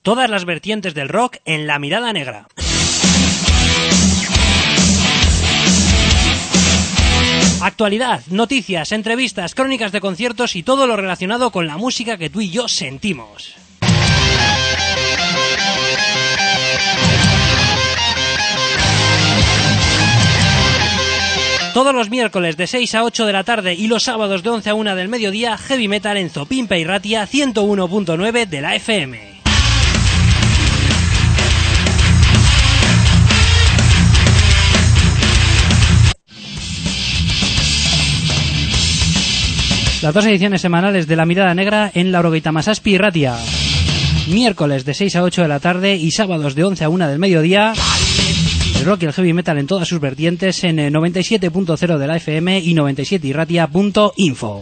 Todas las vertientes del rock en La Mirada Negra. Actualidad, noticias, entrevistas, crónicas de conciertos y todo lo relacionado con la música que tú y yo sentimos. Todos los miércoles de 6 a 8 de la tarde y los sábados de 11 a 1 del mediodía, Heavy Metal en Zopimpa y Ratia 101.9 de la FM. Las dos ediciones semanales de La Mirada Negra en la Orogeita Masaspi y Ratia. Miércoles de 6 a 8 de la tarde y sábados de 11 a 1 del mediodía. El rock y el heavy metal en todas sus vertientes en 97.0 de la FM y 97irratia.info.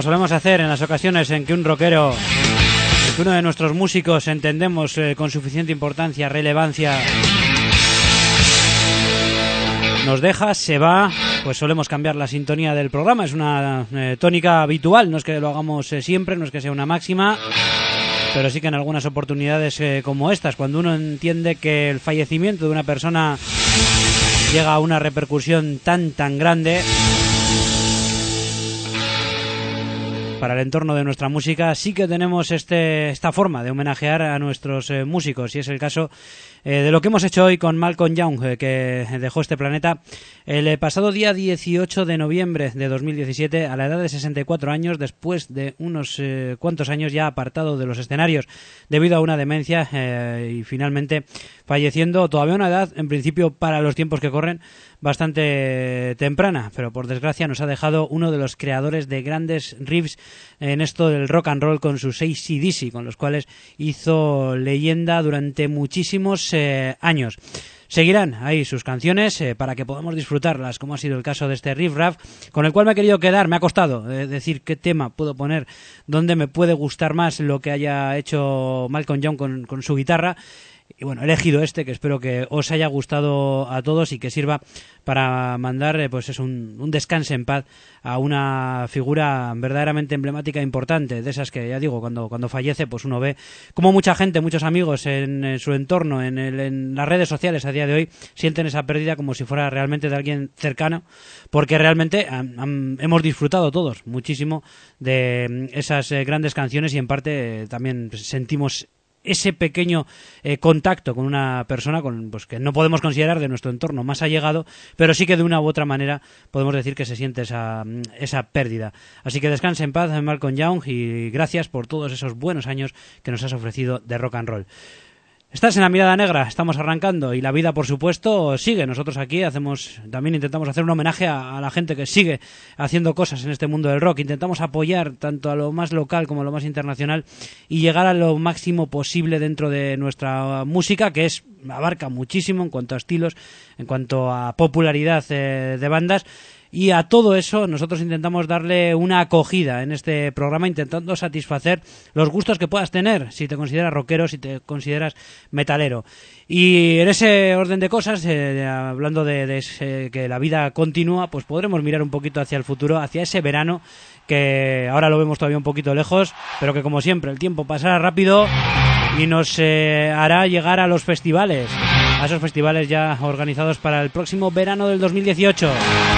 solemos hacer en las ocasiones en que un rockero, en que uno de nuestros músicos entendemos con suficiente importancia, relevancia, nos deja, se va, pues solemos cambiar la sintonía del programa. Es una tónica habitual, no es que lo hagamos siempre, no es que sea una máxima, pero sí que en algunas oportunidades como estas, cuando uno entiende que el fallecimiento de una persona llega a una repercusión tan grande para el entorno de nuestra música, sí que tenemos esta forma de homenajear a nuestros músicos, y es el caso de lo que hemos hecho hoy con Malcolm Young, que dejó este planeta el pasado día 18 de noviembre de 2017 a la edad de 64 años, después de unos cuantos años ya apartado de los escenarios debido a una demencia, y finalmente falleciendo todavía a una edad, en principio para los tiempos que corren, bastante temprana, pero por desgracia nos ha dejado uno de los creadores de grandes riffs en esto del rock and roll con sus AC/DC, con los cuales hizo leyenda durante muchísimos años. Seguirán ahí sus canciones para que podamos disfrutarlas, como ha sido el caso de este Riff Raff, con el cual me he querido quedar. Me ha costado decir qué tema puedo poner, dónde me puede gustar más lo que haya hecho Malcolm Young con su guitarra. Y bueno, he elegido este, que espero que os haya gustado a todos y que sirva para mandar pues es un descanso en paz a una figura verdaderamente emblemática e importante, de esas que ya digo, cuando fallece pues uno ve como mucha gente, muchos amigos en su entorno, en las redes sociales a día de hoy, sienten esa pérdida como si fuera realmente de alguien cercano, porque realmente hemos disfrutado todos muchísimo de esas grandes canciones, y en parte también sentimos ese pequeño contacto con una persona pues que no podemos considerar de nuestro entorno más allegado, pero sí que de una u otra manera podemos decir que se siente esa pérdida. Así que descanse en paz, Malcolm Young, y gracias por todos esos buenos años que nos has ofrecido de rock and roll. Estás en La Mirada Negra, estamos arrancando, y la vida, por supuesto, sigue. Nosotros aquí también intentamos hacer un homenaje a la gente que sigue haciendo cosas en este mundo del rock. Intentamos apoyar tanto a lo más local como a lo más internacional y llegar a lo máximo posible dentro de nuestra música, que abarca muchísimo en cuanto a estilos, en cuanto a popularidad de bandas. Y a todo eso nosotros intentamos darle una acogida en este programa, intentando satisfacer los gustos que puedas tener, si te consideras rockero, si te consideras metalero. Y en ese orden de cosas, hablando de que la vida continúa, pues podremos mirar un poquito hacia el futuro, hacia ese verano, que ahora lo vemos todavía un poquito lejos, pero que como siempre el tiempo pasará rápido y nos hará llegar a los festivales, a esos festivales ya organizados para el próximo verano del 2018.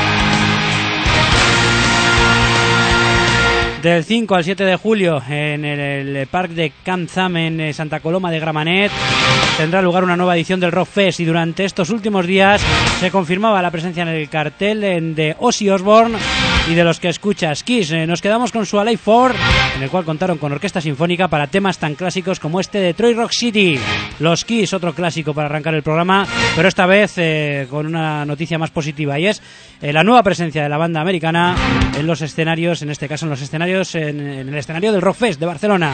Del 5 al 7 de julio en el Parc de Camp Zam en Santa Coloma de Gramenet tendrá lugar una nueva edición del Rock Fest, y durante estos últimos días se confirmaba la presencia en el cartel de Ozzy Osbourne y de los que escuchas Kiss. Nos quedamos con su Alive 4, en el cual contaron con orquesta sinfónica para temas tan clásicos como este de Detroit Rock City. Los Kiss, otro clásico para arrancar el programa, pero esta vez con una noticia más positiva, y es la nueva presencia de la banda americana en los escenarios, en este caso en el escenario del Rock Fest de Barcelona.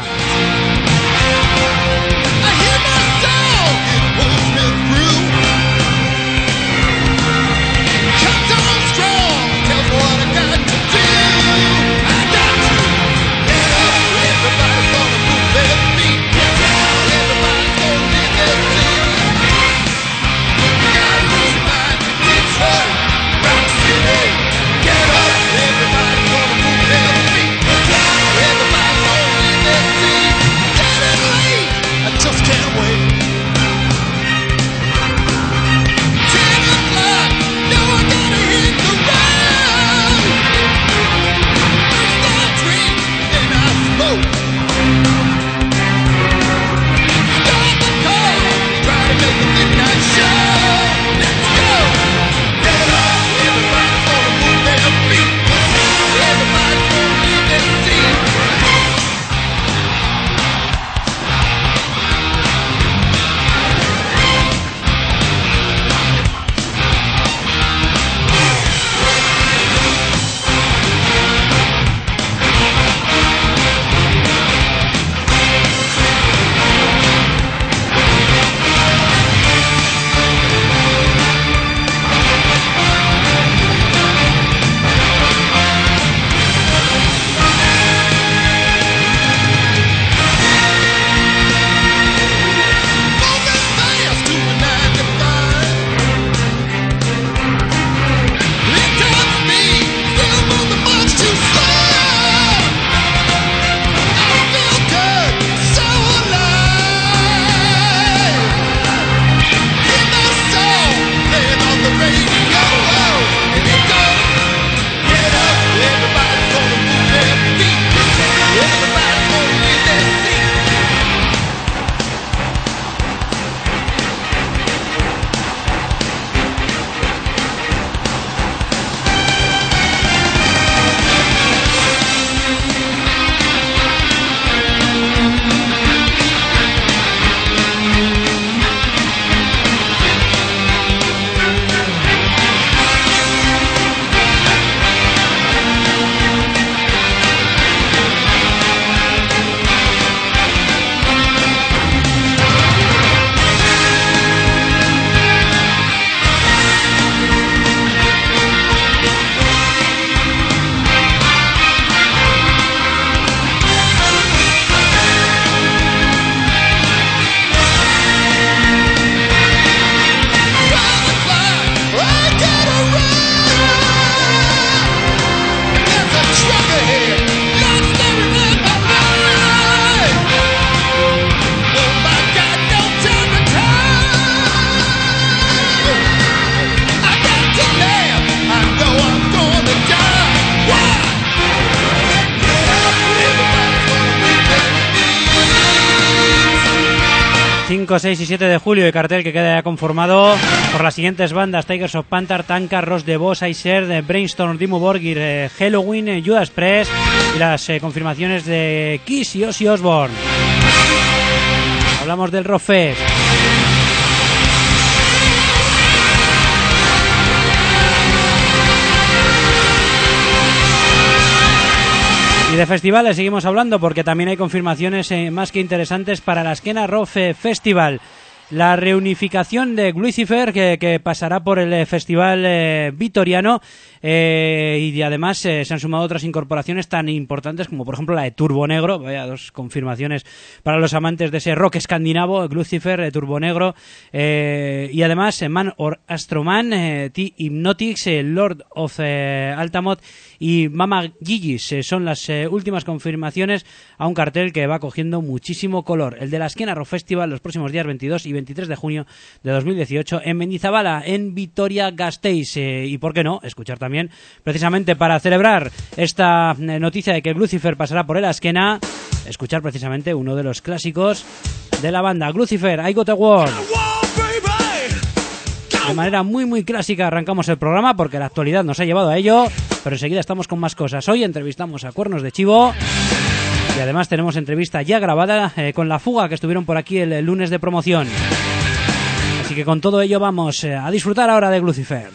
5, 6 y 7 de julio, el cartel que queda ya conformado por las siguientes bandas: Tigers of Panther, Tanka, Ross de Boss, Iser, Brainstorm, Dimmu Borgir, Halloween, Judas Priest y las confirmaciones de Kiss y Ozzy Osbourne. Hablamos del Rockfest. Y de festivales seguimos hablando porque también hay confirmaciones más que interesantes para la Askena Rock Festival. La reunificación de Lucifer que pasará por el festival vitoriano y además se han sumado otras incorporaciones tan importantes como por ejemplo la de Turbo Negro. Vaya, dos confirmaciones para los amantes de ese rock escandinavo: Lucifer, Turbo Negro y además Man or Astroman, T-Hypnotics, Lord of Altamont y Mama Gigis son las últimas confirmaciones a un cartel que va cogiendo muchísimo color. El de la Askena Rock Festival los próximos días 22 y 23 de junio de 2018 en Mendizabala, en Vitoria-Gasteiz. Y por qué no, escuchar también, precisamente para celebrar esta noticia de que Lucifer pasará por el Askena, escuchar precisamente uno de los clásicos de la banda, Lucifer, I Got a War. De manera muy clásica arrancamos el programa porque la actualidad nos ha llevado a ello, pero enseguida estamos con más cosas. Hoy entrevistamos a Cuernos de Chivo y además tenemos entrevista ya grabada con La Fuga, que estuvieron por aquí el lunes de promoción. Así que con todo ello vamos a disfrutar ahora de Lucifer.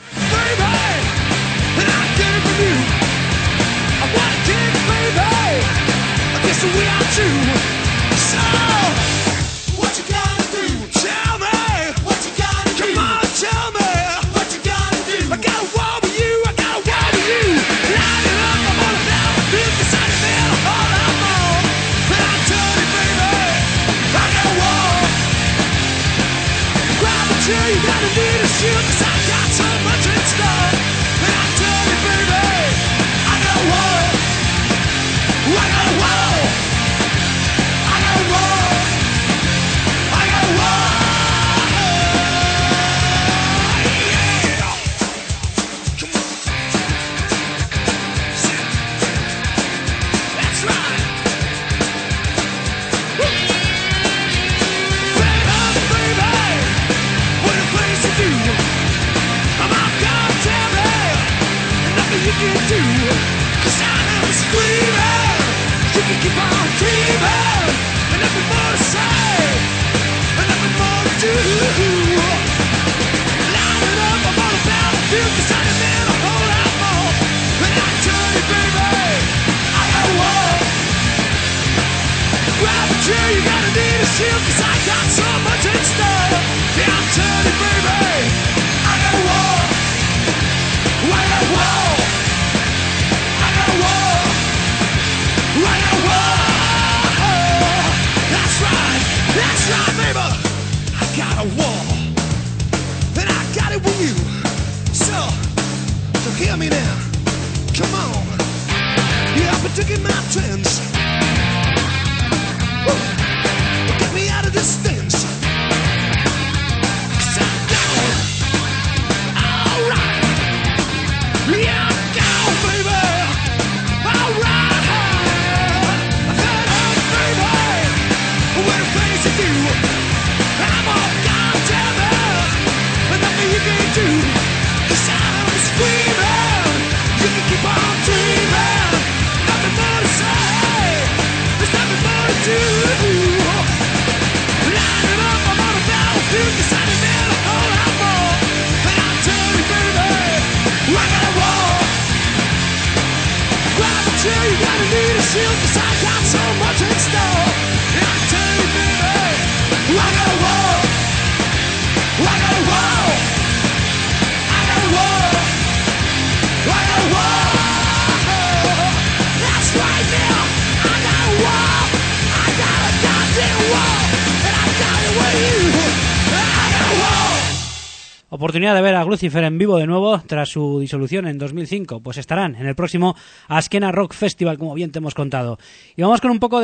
Oportunidad de ver a Lucifer en vivo de nuevo tras su disolución en 2005. Pues estarán en el próximo Askena Rock Festival, como bien te hemos contado. Y vamos con un poco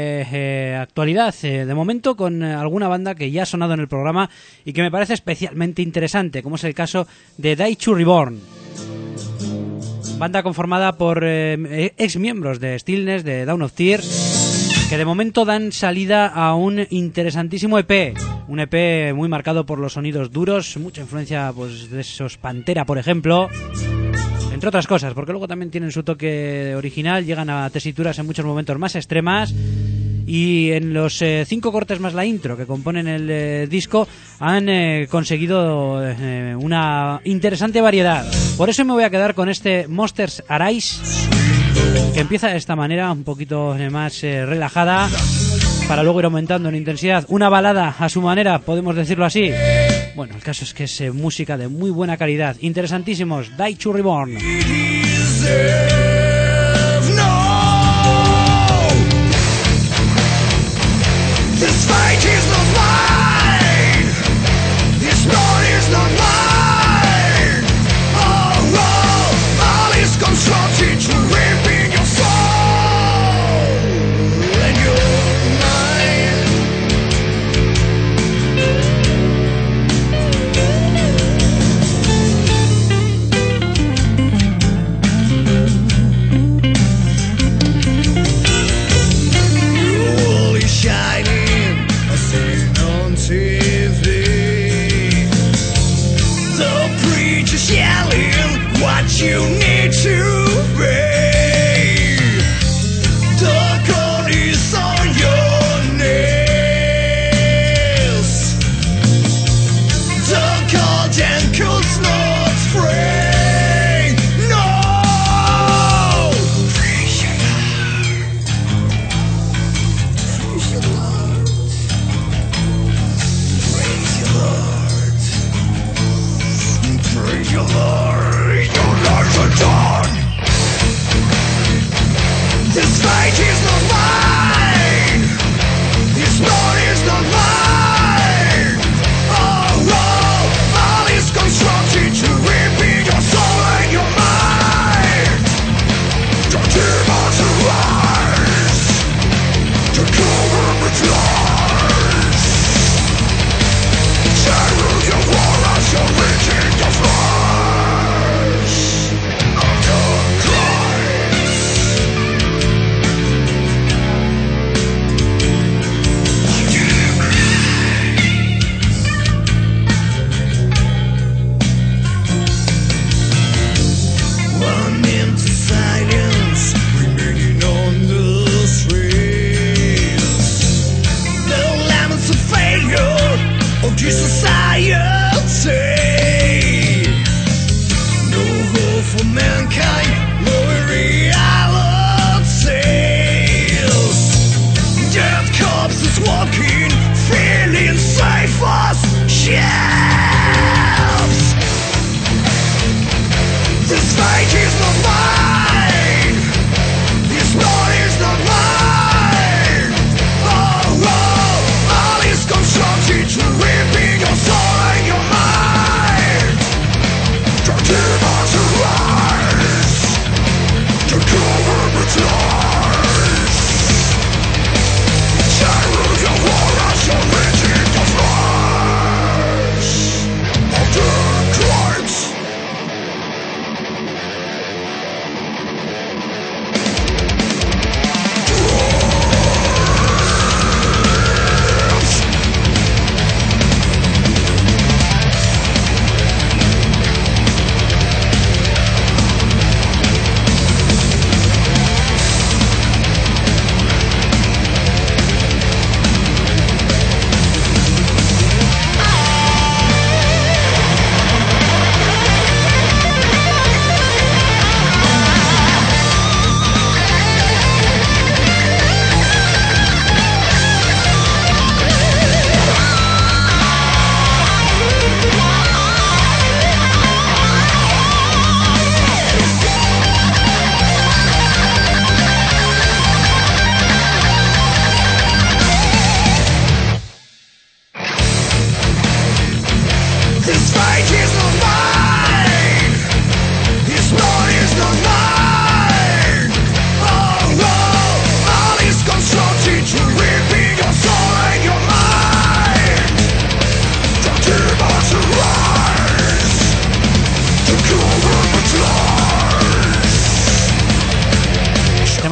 de actualidad, de momento con alguna banda que ya ha sonado en el programa y que me parece especialmente interesante, como es el caso de Die to Reborn. Banda conformada por ex miembros de Stillness, de Dawn of Tears, que de momento dan salida a un interesantísimo EP Un EP muy marcado por los sonidos duros, mucha influencia pues de esos Pantera, por ejemplo, entre otras cosas, porque luego también tienen su toque original, llegan a tesituras en muchos momentos más extremas. Y en los 5 cortes más la intro que componen el disco han conseguido una interesante variedad. Por eso me voy a quedar con este Monsters Arise, que empieza de esta manera, un poquito más relajada, para luego ir aumentando en intensidad. Una balada a su manera, podemos decirlo así. Bueno, el caso es que es música de muy buena calidad. Interesantísimos, Die to Reborn. This fight is not mine. This blood is not mine. All is constructed to rip in your soul, and you're mine.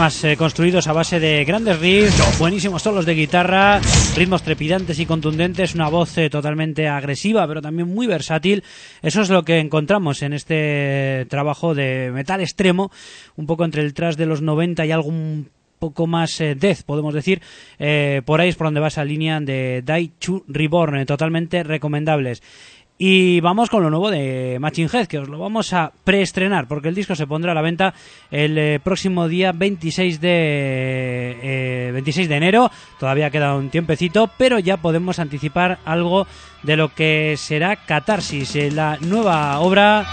temas construidos a base de grandes riffs, buenísimos solos de guitarra, ritmos trepidantes y contundentes, una voz totalmente agresiva pero también muy versátil. Eso es lo que encontramos en este trabajo de metal extremo, un poco entre el thrash de los 90 y algún poco más death, podemos decir. Por ahí es por donde va esa línea de Die to Reborn, totalmente recomendables. Y vamos con lo nuevo de Machine Head, que os lo vamos a preestrenar, porque el disco se pondrá a la venta el próximo día 26 de enero. Todavía queda un tiempecito, pero ya podemos anticipar algo de lo que será Catarsis, la nueva obra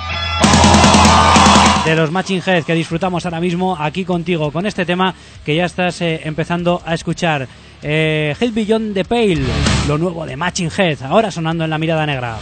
de los Machine Head que disfrutamos ahora mismo aquí contigo, con este tema que ya estás empezando a escuchar. Hell Beyond the Pale, lo nuevo de Machine Head, ahora sonando en La Mirada Negra.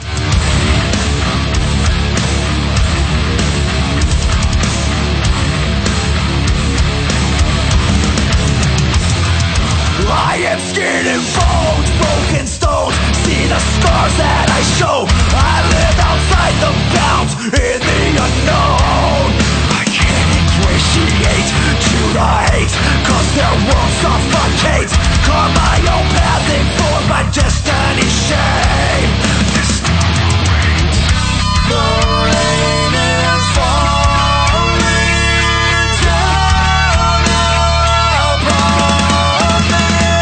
I am skin and bones, broken stones. See the scars that I show. I live outside the bounds, in the unknown. I can't ingratiate to the hate, cause their world suffocates. Carve my own path and for my destiny shame. Destiny waits. The rain is falling down upon me.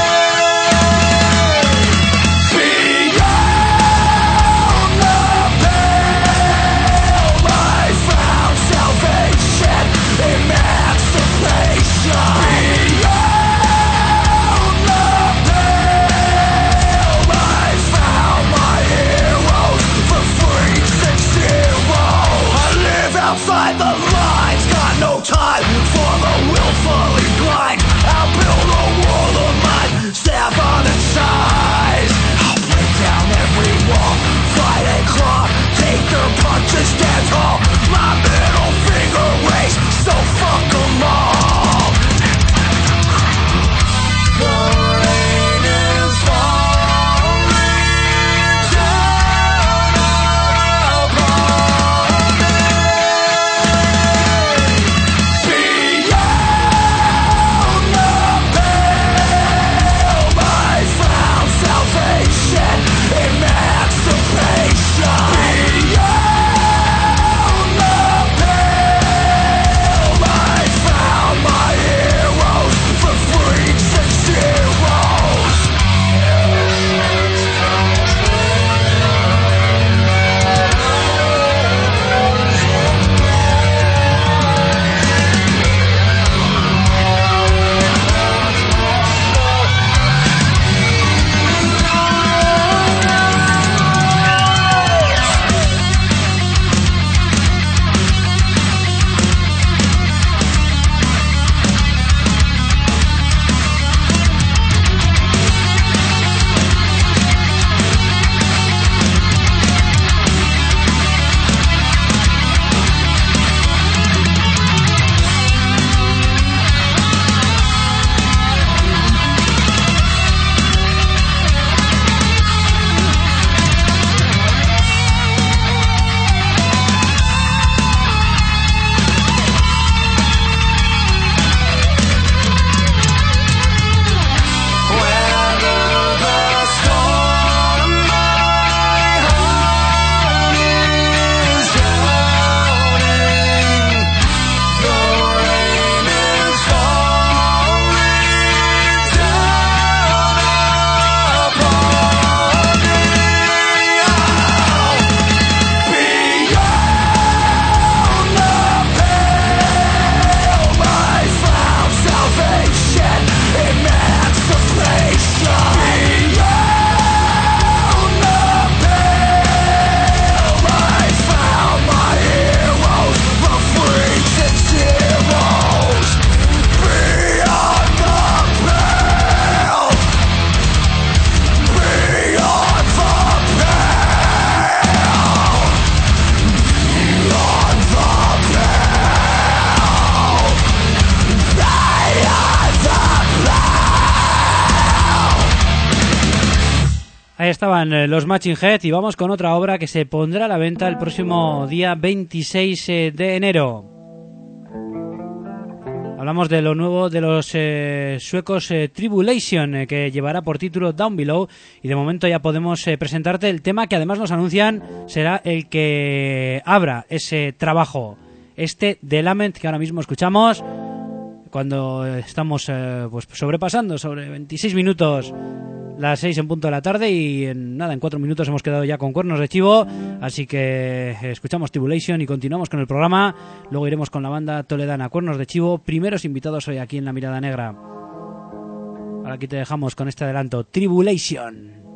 Outside the lines, got no time for the willfully blind. I'll build a world of mine, stab on its sides. I'll break down every wall, fight and claw, take their punches, stand tall. My middle finger raised, so fuck 'em all. The rain is falling down upon me. Ahí estaban los Machine Head y vamos con otra obra que se pondrá a la venta el próximo día 26 de enero. Hablamos de lo nuevo de los suecos Tribulation, que llevará por título Down Below, y de momento ya podemos presentarte el tema que además nos anuncian será el que abra ese trabajo, este The Lament que ahora mismo escuchamos cuando estamos pues sobrepasando sobre 26 minutos las 6 en punto de la tarde, y en 4 minutos hemos quedado ya con Cuernos de Chivo, así que escuchamos Tribulation y continuamos con el programa. Luego iremos con la banda toledana Cuernos de Chivo, primeros invitados hoy aquí en La Mirada Negra. Ahora aquí te dejamos con este adelanto, Tribulation.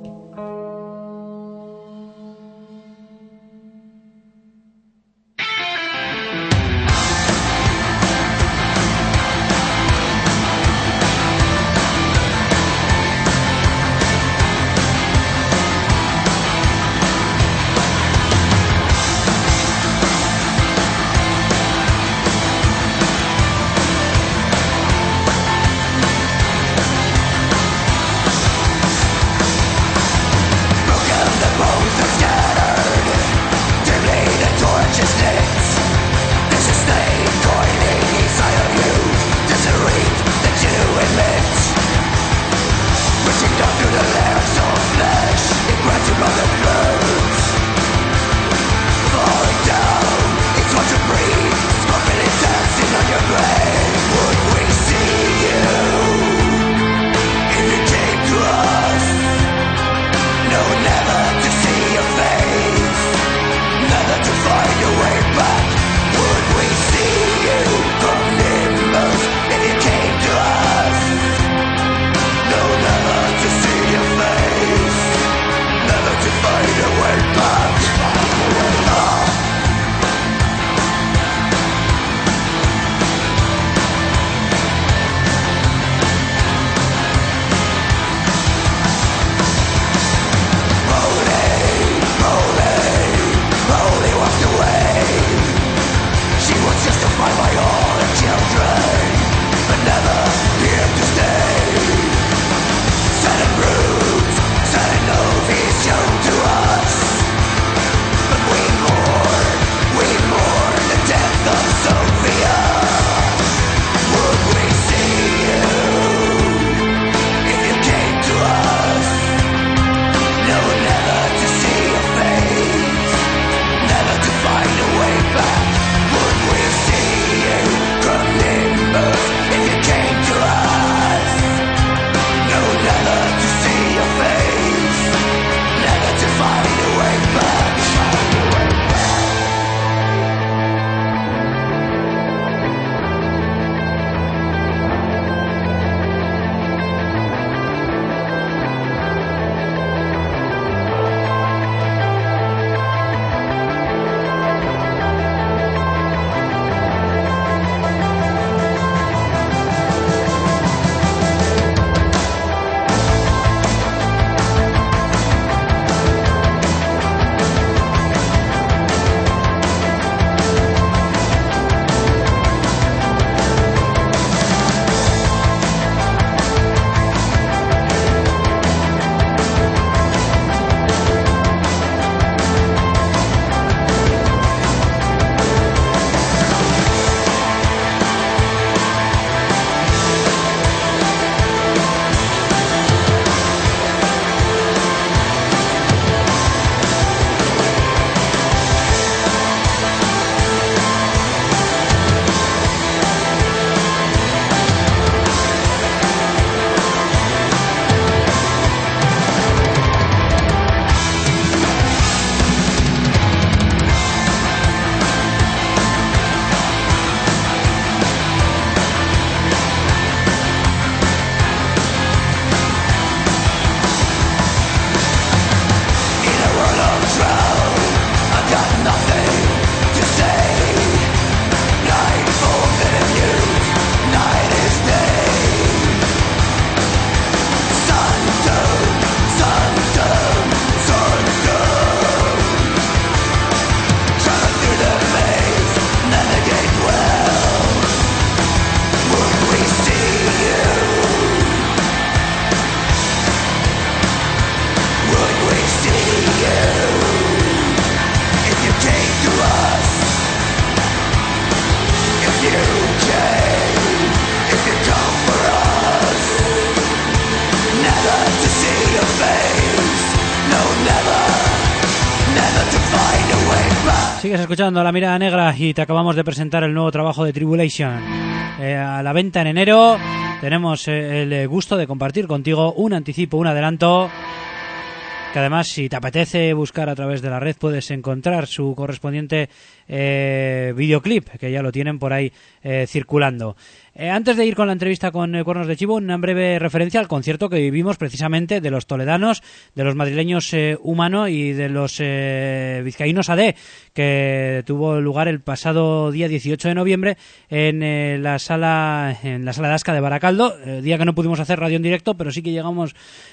Sigues escuchando La Mirada Negra y te acabamos de presentar el nuevo trabajo de Tribulation. A la venta en enero. Tenemos el gusto de compartir contigo un anticipo, un adelanto, que además, si te apetece buscar a través de la red, puedes encontrar su correspondiente videoclip, que ya lo tienen por ahí circulando. Antes de ir con la entrevista con Cuernos de Chivo, una breve referencia al concierto que vivimos precisamente de los toledanos, de los madrileños Humano y de los vizcaínos AD, que tuvo lugar el pasado día 18 de noviembre en la sala Dasca de Baracaldo, día que no pudimos hacer radio en directo, pero sí que llegamos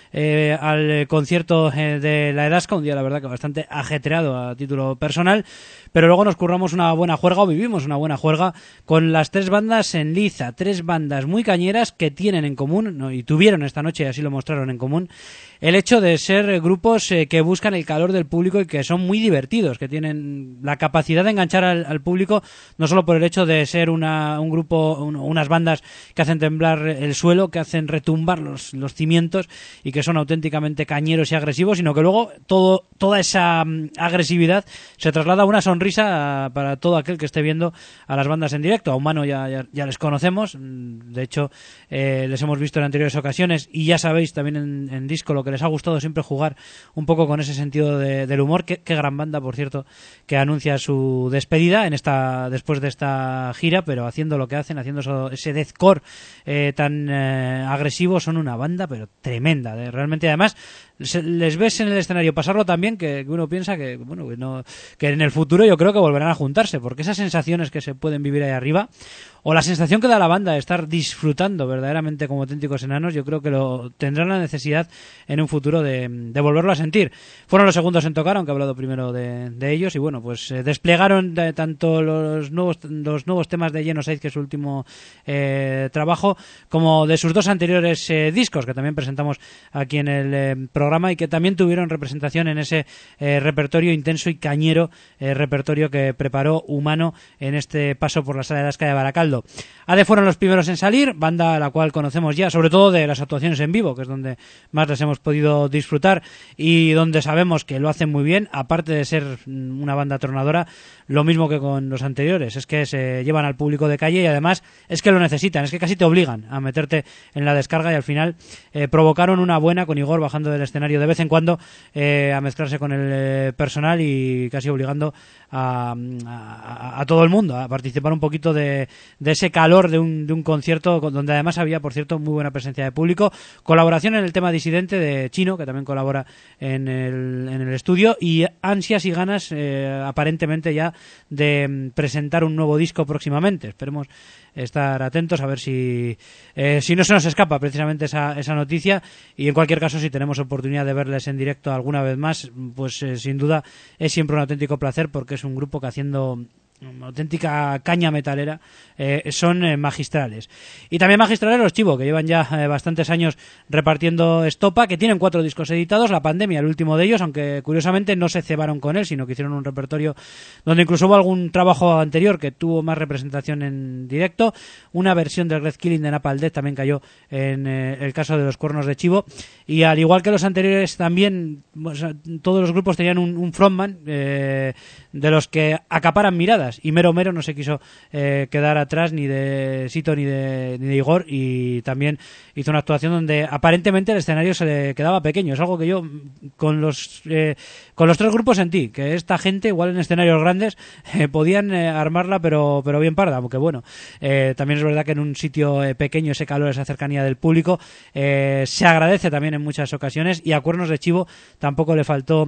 al concierto de la Edasca, un día la verdad que bastante ajetreado a título personal, pero luego nos curramos una buena juerga, o vivimos una buena juerga, con las 3 bandas en liza, 3 bandas muy cañeras que tienen en común, ¿no? Y tuvieron esta noche, y así lo mostraron en común, el hecho de ser grupos que buscan el calor del público y que son muy divertidos, que tienen la capacidad de enganchar al público, no solo por el hecho de ser un grupo, unas bandas que hacen temblar el suelo, que hacen retumbar los cimientos y que son auténticamente cañeros y agresivos, sino que luego toda esa agresividad se traslada a una sonrisa para todo aquel que esté viendo a las bandas en directo. A Humano ya les conocemos, de hecho les hemos visto en anteriores ocasiones y ya sabéis también en disco lo que les ha gustado siempre jugar un poco con ese sentido del humor. Qué gran banda, por cierto, que anuncia su despedida después de esta gira, pero haciendo lo que hacen, haciendo ese deathcore tan agresivo. Son una banda pero tremenda, realmente. Además les ves en el escenario pasarlo también que uno piensa que en el futuro yo creo que volverán a juntarse, porque esas sensaciones que se pueden vivir ahí arriba, o la sensación que da la banda de estar disfrutando verdaderamente como auténticos enanos, yo creo que lo tendrán la necesidad en un futuro de volverlo a sentir. Fueron los segundos en tocar, aunque he hablado primero de ellos, y bueno, pues desplegaron tanto los nuevos temas de Genocide, que es su último trabajo, como de sus 2 anteriores discos, que también presentamos aquí en el programa, y que también tuvieron representación en ese repertorio intenso y cañero, repertorio que preparó Humano en este paso por la sala de Dasca de Baracaldo. AD fueron los primeros en salir, banda a la cual conocemos ya, sobre todo de las actuaciones en vivo, que es donde más les hemos podido disfrutar y donde sabemos que lo hacen muy bien, aparte de ser una banda tronadora, lo mismo que con los anteriores, es que se llevan al público de calle y además es que lo necesitan, es que casi te obligan a meterte en la descarga, y al final provocaron una buena con Igor bajando del escenario de vez en cuando a mezclarse con el personal y casi obligando a todo el mundo a participar un poquito de ese calor de un concierto donde además había, por cierto, muy buena presencia de público, colaboración en el tema disidente de Chino, que también colabora en el estudio, y ansias y ganas aparentemente ya de presentar un nuevo disco próximamente. Esperemos estar atentos a ver si no se nos escapa precisamente esa noticia, y en cualquier caso, si tenemos oportunidad de verles en directo alguna vez más, pues sin duda es siempre un auténtico placer, porque es un grupo que, haciendo una auténtica caña metalera, son magistrales. Y también magistrales los Chivo, que llevan ya bastantes años repartiendo estopa, que tienen 4 discos editados, La Pandemia, el último de ellos, aunque curiosamente no se cebaron con él, sino que hicieron un repertorio donde incluso hubo algún trabajo anterior que tuvo más representación en directo. Una versión del Red Killing de Napalm Death también cayó en el caso de los Cuernos de Chivo, y al igual que los anteriores también, o sea, todos los grupos tenían un frontman de los que acaparan miradas, y Mero no se quiso quedar atrás ni de Sito ni de Igor, y también hizo una actuación donde aparentemente el escenario se le quedaba pequeño. Es algo que yo con los 3 grupos sentí, que esta gente igual en escenarios grandes podían armarla pero bien parda, aunque bueno, también es verdad que en un sitio pequeño ese calor, esa cercanía del público se agradece también en muchas ocasiones, y a Cuernos de Chivo tampoco le faltó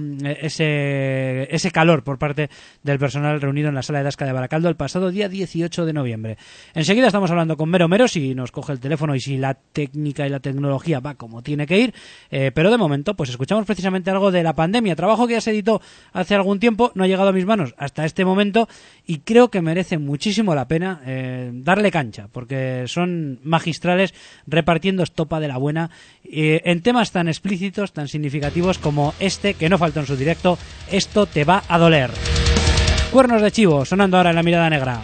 ese calor por parte del personal reunido en la sala de Dasca de Baracaldo el pasado día 18 de noviembre. Enseguida estamos hablando con Mero si nos coge el teléfono y si la técnica y la tecnología va como tiene que ir, pero de momento pues escuchamos precisamente algo de La Pandemia, trabajo que ya se editó hace algún tiempo, no ha llegado a mis manos hasta este momento, y creo que merece muchísimo la pena darle cancha, porque son magistrales repartiendo estopa de la buena en temas tan explícitos, tan significativos como este, que no faltó en su directo, Esto te va a doler. Cuernos de Chivo, sonando ahora en La Mirada Negra.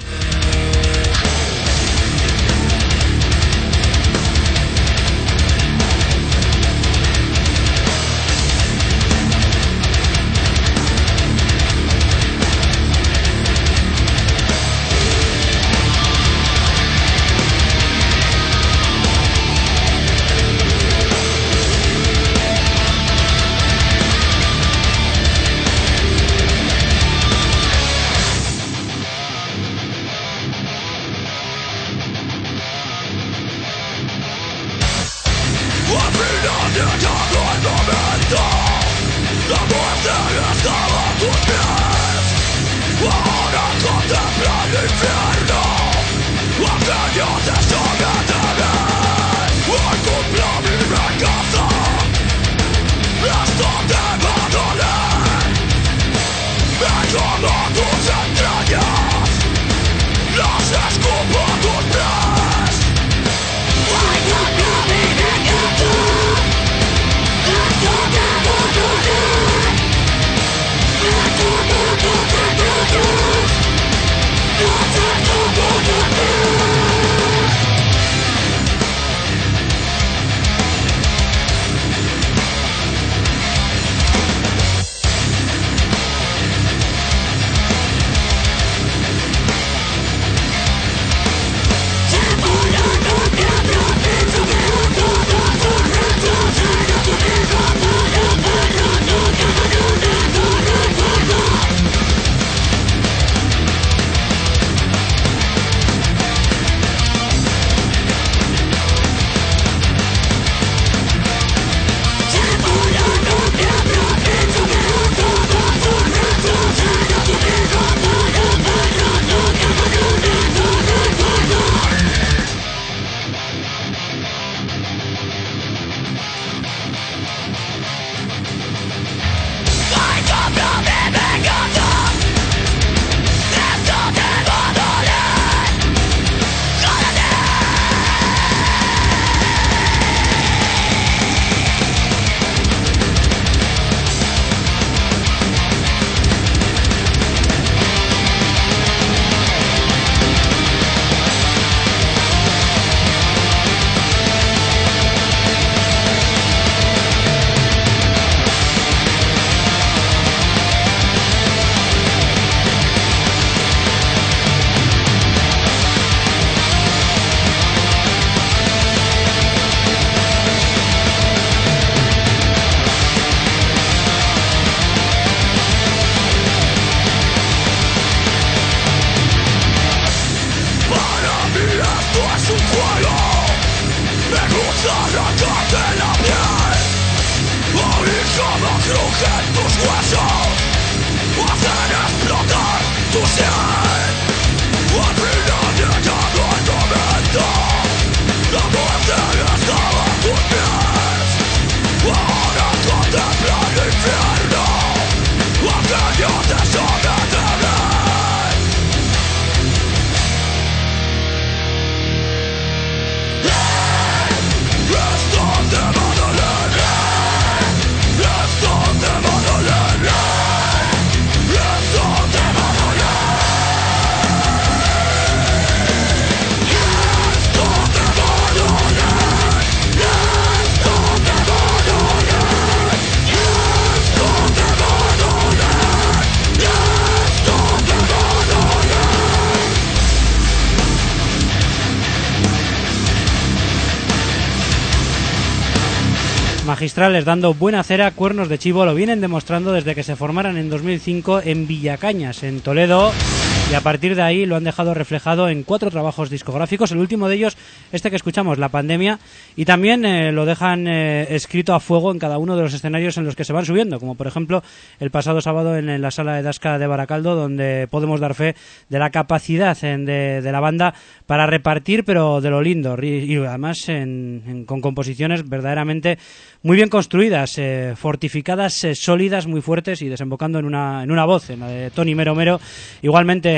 Magistrales dando buena cera, Cuernos de Chivo lo vienen demostrando desde que se formaran en 2005 en Villacañas, en Toledo, y a partir de ahí lo han dejado reflejado en 4 trabajos discográficos, el último de ellos, este que escuchamos, La Pandemia, y también lo dejan escrito a fuego en cada uno de los escenarios en los que se van subiendo, como por ejemplo el pasado sábado en la sala de Dasca de Baracaldo, donde podemos dar fe de la capacidad de la banda para repartir, pero de lo lindo, y además con composiciones verdaderamente muy bien construidas, fortificadas, sólidas, muy fuertes y desembocando en una voz, en la de Tony Mero Mero, igualmente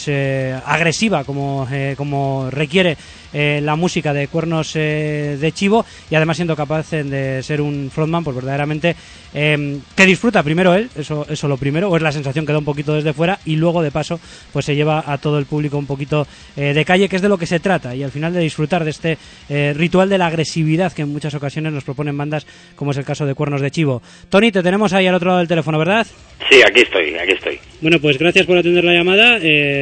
agresiva como requiere la música de Cuernos de Chivo, y además siendo capaz de ser un frontman pues verdaderamente que disfruta primero él, eso lo primero, o es la sensación que da un poquito desde fuera, y luego de paso pues se lleva a todo el público un poquito de calle, que es de lo que se trata, y al final de disfrutar de este ritual de la agresividad que en muchas ocasiones nos proponen bandas como es el caso de Cuernos de Chivo. Tony, te tenemos ahí al otro lado del teléfono, ¿verdad? Sí, aquí estoy. Bueno, pues gracias por atender la llamada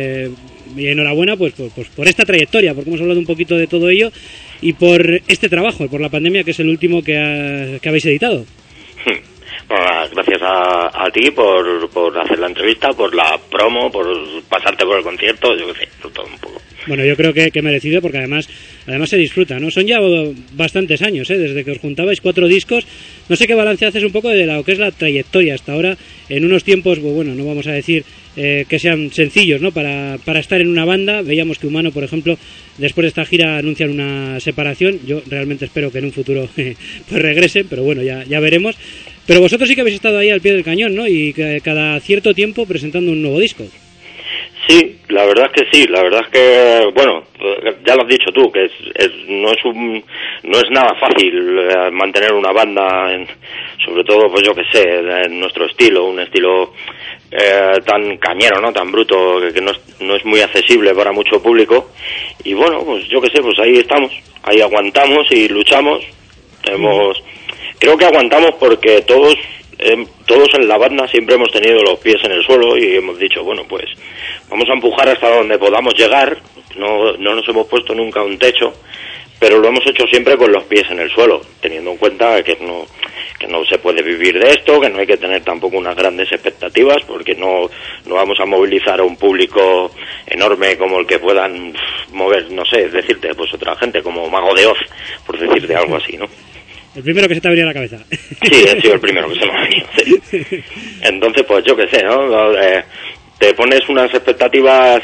y enhorabuena pues por esta trayectoria, porque hemos hablado un poquito de todo ello y por este trabajo, por La Pandemia, que es el último que habéis editado. Bueno, gracias a ti por hacer la entrevista, por la promo, por pasarte por el concierto, yo qué sé, por todo un poco. Bueno, yo creo que merecido, porque además se disfruta, ¿no? Son ya bastantes años, desde que os juntabais 4 discos. No sé qué balance haces un poco de lo que es la trayectoria hasta ahora, en unos tiempos, pues bueno, no vamos a decir que sean sencillos, ¿no? Para estar en una banda. Veíamos que Humano, por ejemplo, después de esta gira anuncian una separación. Yo realmente espero que en un futuro pues regresen, pero bueno, ya veremos. Pero vosotros sí que habéis estado ahí al pie del cañón, ¿no? Y cada cierto tiempo presentando un nuevo disco. Sí, la verdad es que sí, la verdad es que, bueno, ya lo has dicho tú, que no es nada fácil mantener una banda, sobre todo, pues yo que sé, en nuestro estilo, un estilo tan cañero, ¿no? Tan bruto, que no es muy accesible para mucho público. Y bueno, pues yo que sé, pues ahí estamos, ahí aguantamos y luchamos. Creo que aguantamos porque todos en la banda siempre hemos tenido los pies en el suelo y hemos dicho, bueno, pues vamos a empujar hasta donde podamos llegar. No nos hemos puesto nunca un techo, pero lo hemos hecho siempre con los pies en el suelo, teniendo en cuenta que no se puede vivir de esto, que no hay que tener tampoco unas grandes expectativas, porque no vamos a movilizar a un público enorme como el que puedan mover, no sé, decirte, pues otra gente, como Mago de Oz, por decirte algo así, ¿no? El primero que se te ha venido a la cabeza. Sí, he sido el primero que se me ha venido. Sí. Entonces, pues yo qué sé, ¿no? Te pones unas expectativas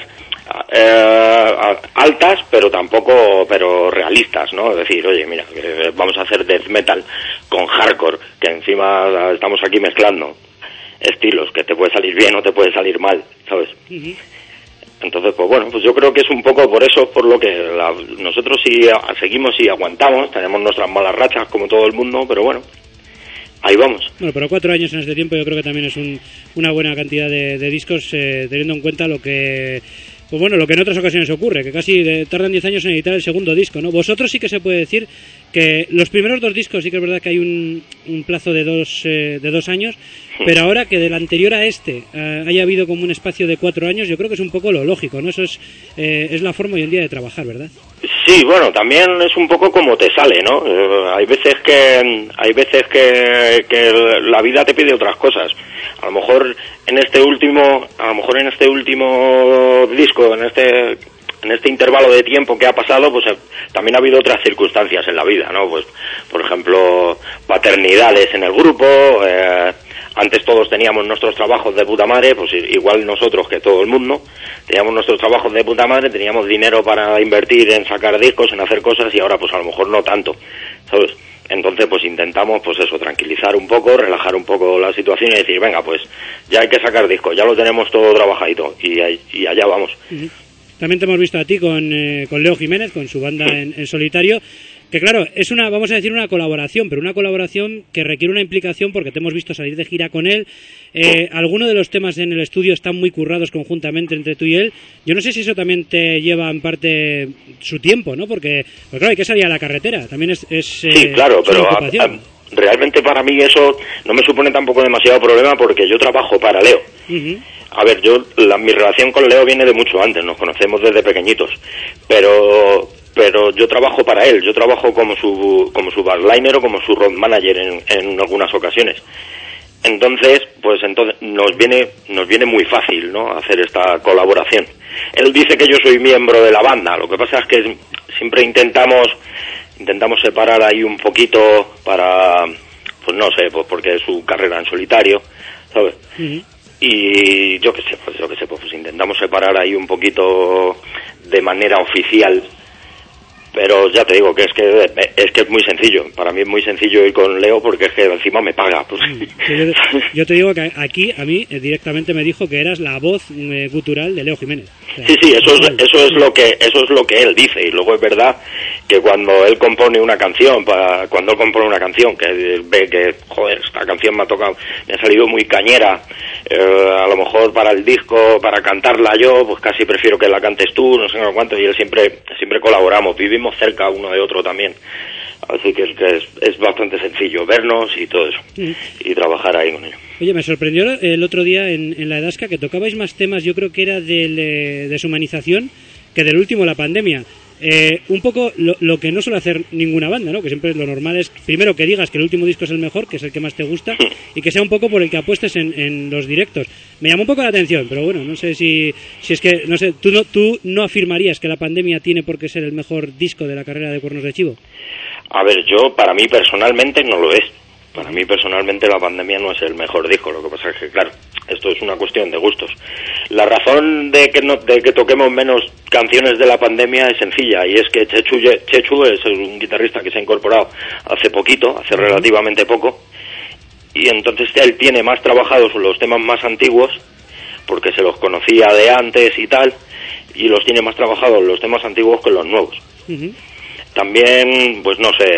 altas, pero realistas, ¿no? Es decir, oye, mira, vamos a hacer death metal con hardcore, que encima estamos aquí mezclando estilos, que te puede salir bien o te puede salir mal, ¿sabes? Uh-huh. Entonces, pues bueno, pues yo creo que es un poco por eso, por lo que nosotros sí seguimos y aguantamos, tenemos nuestras malas rachas como todo el mundo, pero bueno, ahí vamos. Bueno, pero 4 años en este tiempo yo creo que también es una buena cantidad de discos, teniendo en cuenta lo que... Pues bueno, lo que en otras ocasiones ocurre, que casi tardan 10 años en editar el segundo disco, ¿no? Vosotros sí que se puede decir que los primeros 2 discos sí que es verdad que hay un plazo de 2 años, pero ahora que del anterior a haya habido como un espacio de 4 años, yo creo que es un poco lo lógico, ¿no? Eso es la forma hoy en día de trabajar, ¿verdad? Sí, bueno, también es un poco como te sale, ¿no? Hay veces que la vida te pide otras cosas. A lo mejor en este último disco, en este intervalo de tiempo que ha pasado, pues también ha habido otras circunstancias en la vida, ¿no? Pues, por ejemplo, paternidades en el grupo. Antes todos teníamos nuestros trabajos de puta madre, pues igual nosotros que todo el mundo teníamos nuestros trabajos de puta madre, teníamos dinero para invertir en sacar discos, en hacer cosas, y ahora pues a lo mejor no tanto, ¿sabes? Entonces pues intentamos pues eso, tranquilizar un poco, relajar un poco la situación y decir, venga, pues ya hay que sacar discos, ya lo tenemos todo trabajadito y allá vamos. También te hemos visto a ti con Leo Jiménez, con su banda en solitario, que claro, es vamos a decir una colaboración, pero una colaboración que requiere una implicación porque te hemos visto salir de gira con él. Algunos de los temas en el estudio están muy currados conjuntamente entre tú y él. Yo no sé si eso también te lleva en parte su tiempo, ¿no? Porque pues claro, hay que salir a la carretera, también sí, claro, pero realmente para mí eso no me supone tampoco demasiado problema porque yo trabajo para Leo. Uh-huh. A ver, mi relación con Leo viene de mucho antes, nos conocemos desde pequeñitos, pero yo trabajo para él, yo trabajo como su bandliner o como su road manager en algunas ocasiones. Entonces nos viene muy fácil, ¿no?, hacer esta colaboración. Él dice que yo soy miembro de la banda, lo que pasa es que siempre intentamos separar ahí un poquito para, pues no sé, pues porque es su carrera en solitario, ¿sabes? Uh-huh. Y yo qué sé, pues intentamos separar ahí un poquito de manera oficial, pero ya te digo que es que es muy sencillo, para mí es muy sencillo ir con Leo porque es que encima me paga. Pues. Yo te digo que aquí a mí directamente me dijo que eras la voz gutural de Leo Jiménez. O sea, sí, eso es lo que él dice, y luego es verdad que cuando él compone una canción, que ve que, joder, esta canción me ha salido muy cañera, a lo mejor para el disco, para cantarla yo, pues casi prefiero que la cantes tú, no sé cuánto, y él siempre colaboramos, vivimos cerca uno de otro también, así que es bastante sencillo vernos y todo eso, y trabajar ahí con ellos. Oye, me sorprendió el otro día en la Edasca que tocabais más temas, yo creo que era de Deshumanización, que del último, La Pandemia. un poco lo que no suele hacer ninguna banda, ¿no? Que siempre lo normal es, primero, que digas que el último disco es el mejor, que es el que más te gusta, y que sea un poco por el que apuestes en los directos. Me llamó un poco la atención, pero bueno, no sé si es que, no sé, tú no afirmarías que La Pandemia tiene por qué ser el mejor disco de la carrera de Cuernos de Chivo. A ver, para mí personalmente no lo es. Para mí personalmente La Pandemia no es el mejor disco, lo que pasa es que, claro, esto es una cuestión de gustos. La razón de que toquemos menos canciones de La Pandemia es sencilla, y es que Chechu es un guitarrista que se ha incorporado hace relativamente poco, y entonces él tiene más trabajados los temas más antiguos, porque se los conocía de antes y tal, y los tiene más trabajados los temas antiguos que los nuevos. Uh-huh. También, pues no sé,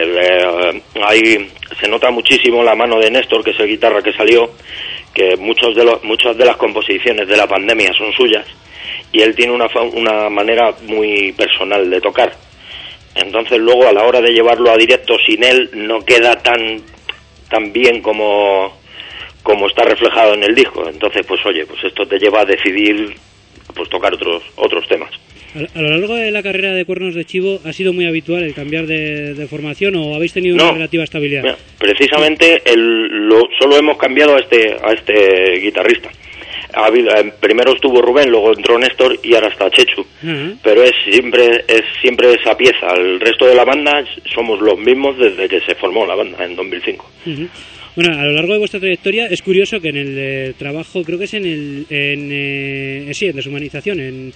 se nota muchísimo la mano de Néstor, que es el guitarra que salió, que muchas de las composiciones de La Pandemia son suyas, y él tiene una manera muy personal de tocar. Entonces luego a la hora de llevarlo a directo sin él no queda tan bien como está reflejado en el disco. Entonces pues oye, pues esto te lleva a decidir pues tocar otros temas. A lo largo de la carrera de Cuernos de Chivo, ¿ha sido muy habitual el cambiar de formación o habéis tenido una relativa estabilidad? Mira, precisamente solo hemos cambiado a este guitarrista. Primero estuvo Rubén, luego entró Néstor y ahora está Chechu. Uh-huh. Pero es siempre esa pieza. El resto de la banda somos los mismos desde que se formó la banda en 2005. Uh-huh. Bueno, a lo largo de vuestra trayectoria es curioso que en el trabajo, creo que es en Deshumanización, en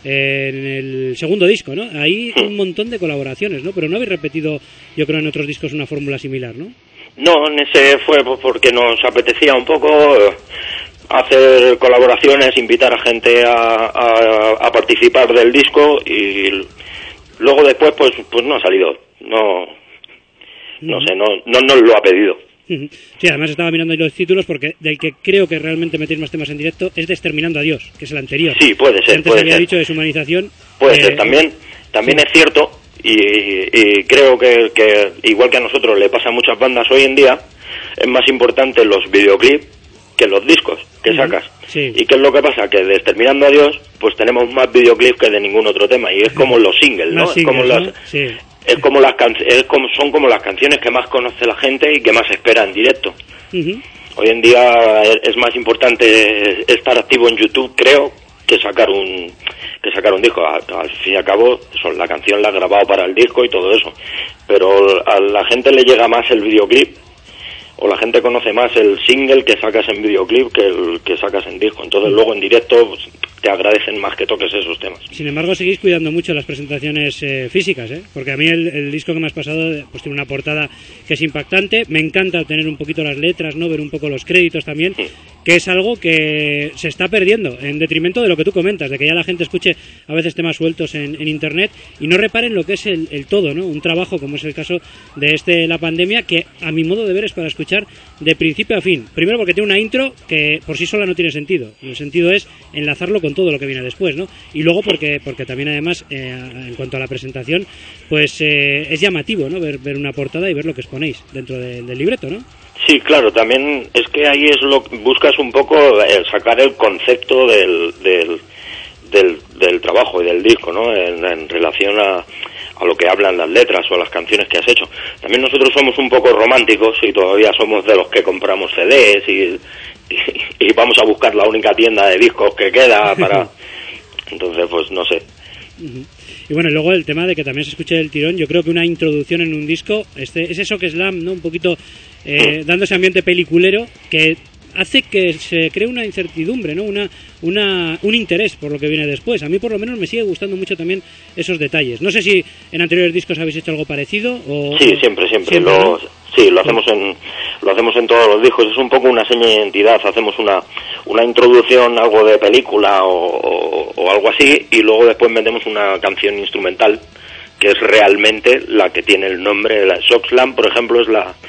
el segundo disco, ¿no? Hay un montón de colaboraciones, ¿no? Pero no habéis repetido, yo creo, en otros discos una fórmula similar, ¿no? No, en ese fue porque nos apetecía un poco hacer colaboraciones, invitar a gente a participar del disco, y luego después pues no ha salido, no sé, no nos lo ha pedido. Sí, además estaba mirando los títulos, porque del que creo que realmente metéis más temas en directo es de Exterminando a Dios, que es el anterior. Sí, puede ser. Antes había dicho Deshumanización. Puede ser, también sí. Es cierto, y creo que igual que a nosotros le pasa a muchas bandas hoy en día, es más importante los videoclips que los discos que sacas. Sí. ¿Y qué es lo que pasa? Que de Exterminando a Dios pues tenemos más videoclips que de ningún otro tema, y es como los singles, ¿no? Singles, como ¿no? Sí. Son como las canciones que más conoce la gente y que más espera en directo. Uh-huh. Hoy en día es más importante estar activo en YouTube, creo, que sacar un disco. Al fin y al cabo, la canción la has grabado para el disco y todo eso, pero a la gente le llega más el videoclip, o la gente conoce más el single que sacas en videoclip que el que sacas en disco. Entonces luego en directo pues, te agradecen más que toques esos temas. Sin embargo, seguís cuidando mucho las presentaciones físicas, ¿eh? Porque a mí el disco que me has pasado pues tiene una portada que es impactante. Me encanta tener un poquito las letras, ¿no? Ver un poco los créditos también, que es algo que se está perdiendo en detrimento de lo que tú comentas, de que ya la gente escuche a veces temas sueltos en internet y no reparen lo que es el todo, ¿no? Un trabajo como es el caso de La Pandemia, que a mi modo de ver es para escuchar de principio a fin. Primero porque tiene una intro que por sí sola no tiene sentido. El sentido es enlazarlo con todo lo que viene después, ¿no? Y luego porque también además en cuanto a la presentación pues es llamativo, ¿no? Ver una portada y ver lo que exponéis dentro del libreto, ¿no? Sí, claro, también es que ahí buscas un poco sacar el concepto del trabajo y del disco, ¿no? En relación a lo que hablan las letras o a las canciones que has hecho. También nosotros somos un poco románticos y todavía somos de los que compramos CDs y vamos a buscar la única tienda de discos que queda para... Entonces, pues no sé. Uh-huh. Y bueno, luego el tema de que también se escuche del tirón, yo creo que una introducción en un disco, es eso que Slam, ¿no? Un poquito dando ese ambiente peliculero que hace que se cree una incertidumbre, ¿no? Un interés por lo que viene después. A mí por lo menos me sigue gustando mucho también esos detalles. No sé si en anteriores discos habéis hecho algo parecido o... Sí, siempre. ¿no? Sí, lo hacemos en todos los discos. Es un poco una seña de identidad. Hacemos una introducción, algo de película o algo así, y luego después metemos una canción instrumental que es realmente la que tiene el nombre. La Shockslam, por ejemplo, es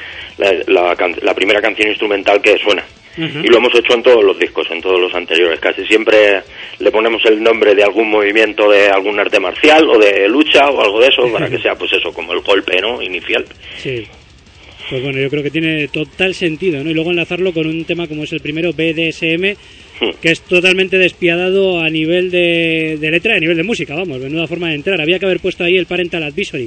la primera canción instrumental que suena. Uh-huh. Y lo hemos hecho en todos los discos, en todos los anteriores. Casi siempre le ponemos el nombre de algún movimiento de algún arte marcial o de lucha o algo de eso, para que sea pues eso, como el golpe, ¿no? Inicial. Sí. Pues bueno, yo creo que tiene total sentido, ¿no? Y luego enlazarlo con un tema como es el primero, BDSM, que es totalmente despiadado a nivel de letra y a nivel de música, vamos, menuda forma de entrar. Había que haber puesto ahí el parental advisory.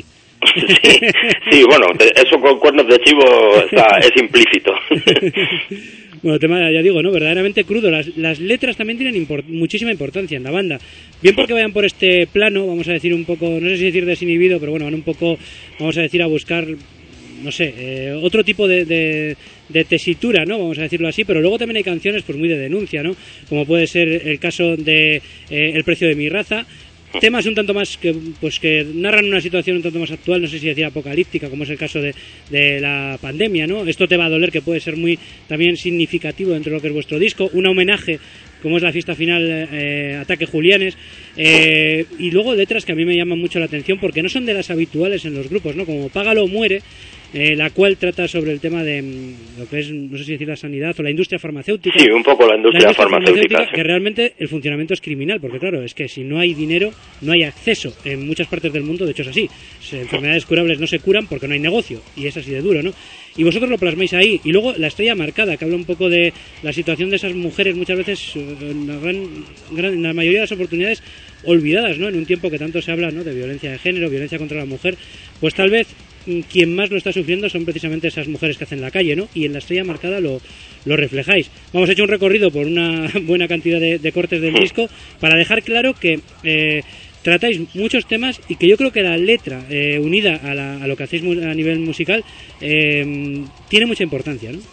Sí, bueno, eso con cuernos de chivo es implícito. Bueno, tema, ya digo, ¿no? Verdaderamente crudo. Las letras también tienen muchísima importancia en la banda. Bien porque vayan por este plano, vamos a decir un poco, no sé si decir desinhibido, pero bueno, van un poco, vamos a decir, a buscar, no sé, otro tipo de tesitura, ¿no? Vamos a decirlo así, pero luego también hay canciones pues muy de denuncia, ¿no? Como puede ser el caso de El precio de mi raza. Temas un tanto más que narran una situación un tanto más actual, no sé si decir apocalíptica, como es el caso de la pandemia, ¿no? Esto te va a doler, que puede ser muy también significativo dentro de lo que es vuestro disco. Un homenaje, como es la fiesta final, Ataque Julianes, y luego letras que a mí me llaman mucho la atención porque no son de las habituales en los grupos, ¿no? Como Págalo o Muere, la cual trata sobre el tema de lo que es, no sé si decir la sanidad o la industria farmacéutica. Sí, un poco la industria farmacéutica, sí. Que realmente el funcionamiento es criminal, porque claro, es que si no hay dinero, no hay acceso en muchas partes del mundo, de hecho es así. Enfermedades curables no se curan porque no hay negocio, y es así de duro, ¿no? Y vosotros lo plasmáis ahí. Y luego La estrella marcada, que habla un poco de la situación de esas mujeres, muchas veces, en la mayoría de las oportunidades, olvidadas, ¿no? En un tiempo que tanto se habla, ¿no? De violencia de género, violencia contra la mujer, pues tal vez quien más lo está sufriendo son precisamente esas mujeres que hacen la calle, ¿no? Y en La estrella marcada lo reflejáis. Vamos, he hecho un recorrido por una buena cantidad de cortes del disco para dejar claro que tratáis muchos temas y que yo creo que la letra, unida a lo que hacéis a nivel musical, tiene mucha importancia, ¿no?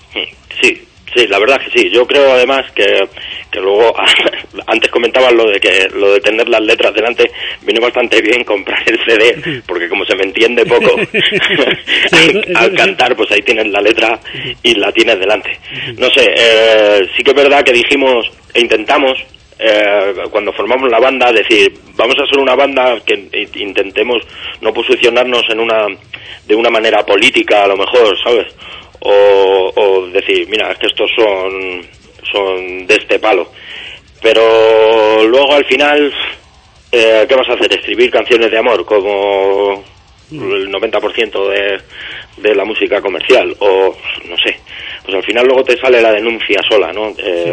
Sí, la verdad que sí. Yo creo además que luego, antes comentabas lo de tener las letras delante, viene bastante bien comprar el CD, porque como se me entiende poco, al cantar, pues ahí tienes la letra y la tienes delante. No sé, sí que es verdad que dijimos e intentamos, cuando formamos la banda, decir, vamos a hacer una banda que intentemos no posicionarnos de una manera política, a lo mejor, ¿sabes? O decir, mira, es que estos son de este palo. Pero luego al final, ¿qué vas a hacer? ¿Escribir canciones de amor como el 90% de la música comercial? O no sé, pues al final luego te sale la denuncia sola, ¿no?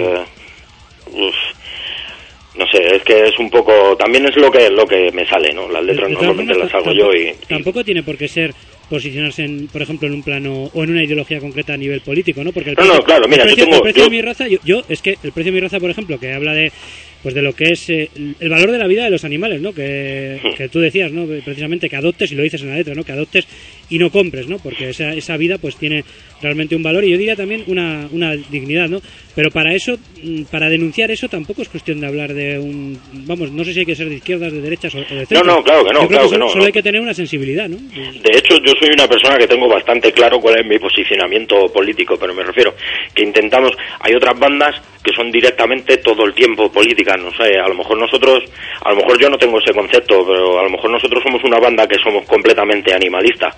No sé, es que es un poco, también es lo que me sale, ¿no? Las letras normalmente las hago yo y tampoco tiene por qué ser posicionarse, por ejemplo, en un plano o en una ideología concreta a nivel político, ¿no? Porque el precio de mi raza, es que el precio de mi raza, por ejemplo, que habla de lo que es el valor de la vida de los animales, ¿no? Que tú decías, ¿no? Precisamente que adoptes, y lo dices en la letra, ¿no? Que adoptes y no compres, ¿no? Porque esa vida pues tiene realmente un valor y yo diría también una dignidad, ¿no? Pero para eso, para denunciar eso tampoco es cuestión de hablar de vamos, no sé si hay que ser de izquierdas, de derechas o de centro. No, claro que no, claro que no. Solo hay que tener una sensibilidad, ¿no? De hecho, yo soy una persona que tengo bastante claro cuál es mi posicionamiento político, pero me refiero que intentamos, hay otras bandas que son directamente todo el tiempo políticas, no sé, a lo mejor yo no tengo ese concepto, pero a lo mejor nosotros somos una banda que somos completamente animalista,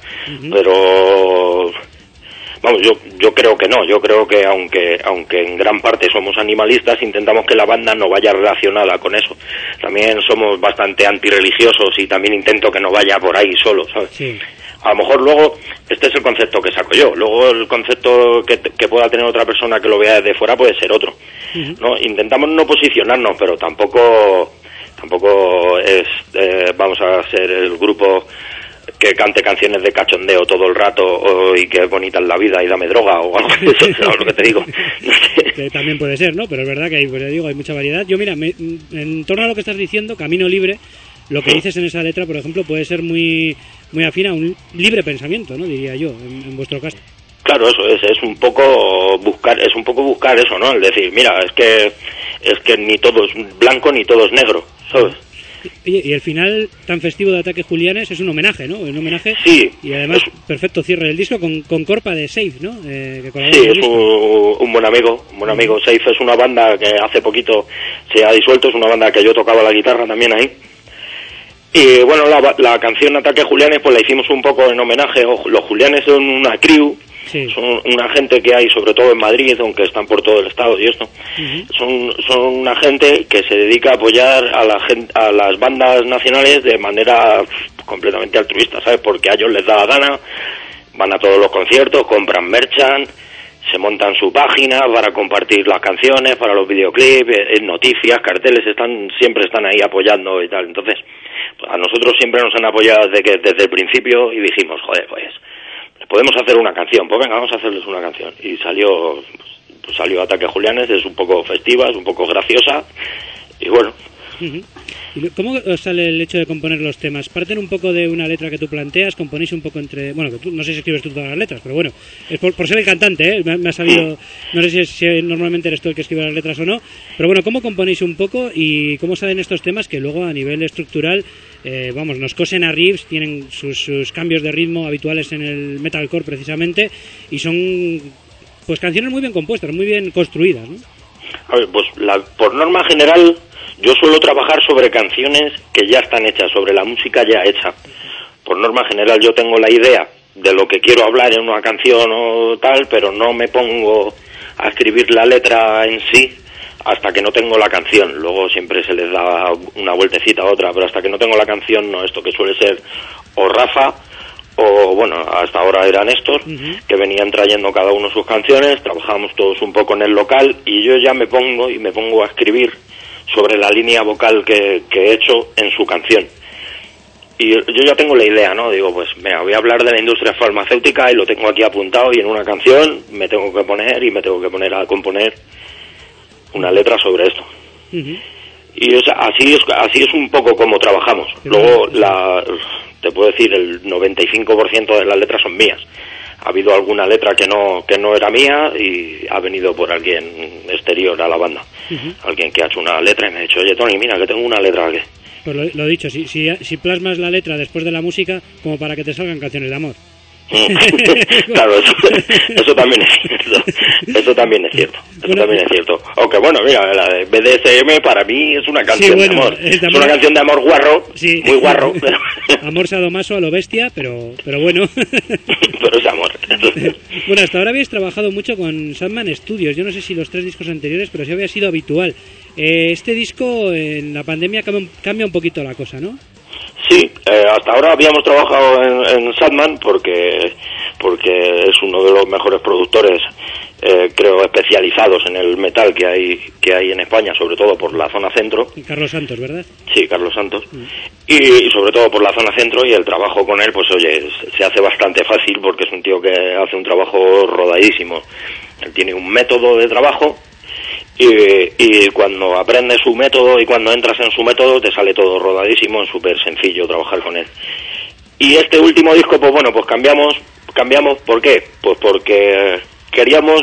pero vamos, yo creo que no, yo creo que aunque en gran parte somos animalistas, intentamos que la banda no vaya relacionada con eso. También somos bastante antirreligiosos y también intento que no vaya por ahí solo, ¿sabes? Sí. A lo mejor luego, este es el concepto que saco yo, luego el concepto que pueda tener otra persona que lo vea desde fuera puede ser otro, ¿no? Intentamos no posicionarnos, pero tampoco es, vamos a ser el grupo que cante canciones de cachondeo todo el rato y que bonita es la vida y dame droga o algo de eso, ¿sabes lo que te digo? Que también puede ser, ¿no? Pero es verdad que hay mucha variedad. Yo, mira, en torno a lo que estás diciendo, Camino Libre, lo que dices en esa letra, por ejemplo, puede ser muy afín a un libre pensamiento, ¿no? Diría yo, en vuestro caso. Claro, eso es un poco buscar eso, ¿no? El decir, mira, es que ni todo es blanco ni todo es negro, ¿sabes? Y el final tan festivo de Ataque Julianes es un homenaje, ¿no? Un homenaje. Sí. Y además, perfecto cierre del disco con Corpa de Safe, ¿no? Que sí, es un buen amigo. Safe es una banda que hace poquito se ha disuelto, es una banda que yo tocaba la guitarra también ahí. Y bueno, la canción Ataque Julianes pues la hicimos un poco en homenaje. Los Julianes son una crew, son una gente que hay sobre todo en Madrid, aunque están por todo el estado y esto. Son una gente que se dedica a apoyar a las bandas nacionales de manera completamente altruista, ¿sabes? Porque a ellos les da la gana, van a todos los conciertos, compran merchant, se montan su página para compartir las canciones, para los videoclips, en noticias, carteles, siempre están ahí apoyando y tal. Entonces, pues a nosotros siempre nos han apoyado desde el principio y dijimos, joder, pues podemos hacer una canción, pues venga, vamos a hacerles una canción. Y salió Ataque Julianes, es un poco festiva, es un poco graciosa, y bueno. Uh-huh. ¿Cómo os sale el hecho de componer los temas? ¿Parten un poco de una letra que tú planteas? ¿Componéis un poco entre...? Bueno, que tú, no sé si escribes tú todas las letras, pero bueno, es por ser el cantante, ¿eh? Me ha salido... No sé si normalmente eres tú el que escribe las letras o no, pero bueno, ¿cómo componéis un poco y cómo salen estos temas que luego a nivel estructural, nos cosen a riffs, tienen sus cambios de ritmo habituales en el metalcore precisamente, y son pues canciones muy bien compuestas, muy bien construidas, ¿no? A ver, pues por norma general... Yo suelo trabajar sobre canciones que ya están hechas, sobre la música ya hecha. Por norma general yo tengo la idea de lo que quiero hablar en una canción o tal, pero no me pongo a escribir la letra en sí hasta que no tengo la canción. Luego siempre se les da una vueltecita a otra, pero hasta que no tengo la canción, no, esto que suele ser o Rafa o, bueno, hasta ahora era Néstor, que venían trayendo cada uno sus canciones, trabajábamos todos un poco en el local y yo ya me pongo a escribir sobre la línea vocal que he hecho en su canción. Y yo ya tengo la idea, ¿no? Digo, pues mira, voy a hablar de la industria farmacéutica y lo tengo aquí apuntado y en una canción me tengo que poner a componer una letra sobre esto. Y así es un poco como trabajamos. Luego, te puedo decir, el 95% de las letras son mías. Ha habido alguna letra que no era mía y ha venido por alguien exterior a la banda. Alguien que ha hecho una letra y me ha dicho, oye, Tony, mira, que tengo una letra aquí. Pues lo dicho, si plasmas la letra después de la música, como para que te salgan canciones de amor. Claro, eso también es cierto. Eso también es cierto. Aunque bueno, mira, la de BDSM para mí es una canción de amor. Es una canción de amor guarro, sí. Muy guarro. Pero... Amor sadomaso a lo bestia, pero bueno. Pero es amor. Bueno, hasta ahora habéis trabajado mucho con Sandman Studios. Yo no sé si los 3 discos anteriores, pero sí había sido habitual. Este disco en la pandemia cambia un poquito la cosa, ¿no? Sí, hasta ahora habíamos trabajado en Sandman porque es uno de los mejores productores, creo, especializados en el metal que hay en España, sobre todo por la zona centro. Carlos Santos, ¿verdad? Sí, Carlos Santos. Y sobre todo por la zona centro, y el trabajo con él, pues oye, se hace bastante fácil porque es un tío que hace un trabajo rodadísimo. Él tiene un método de trabajo. Y cuando aprendes su método y cuando entras en su método te sale todo rodadísimo, es súper sencillo trabajar con él. Y este último disco, pues bueno, pues cambiamos, ¿por qué? Pues porque queríamos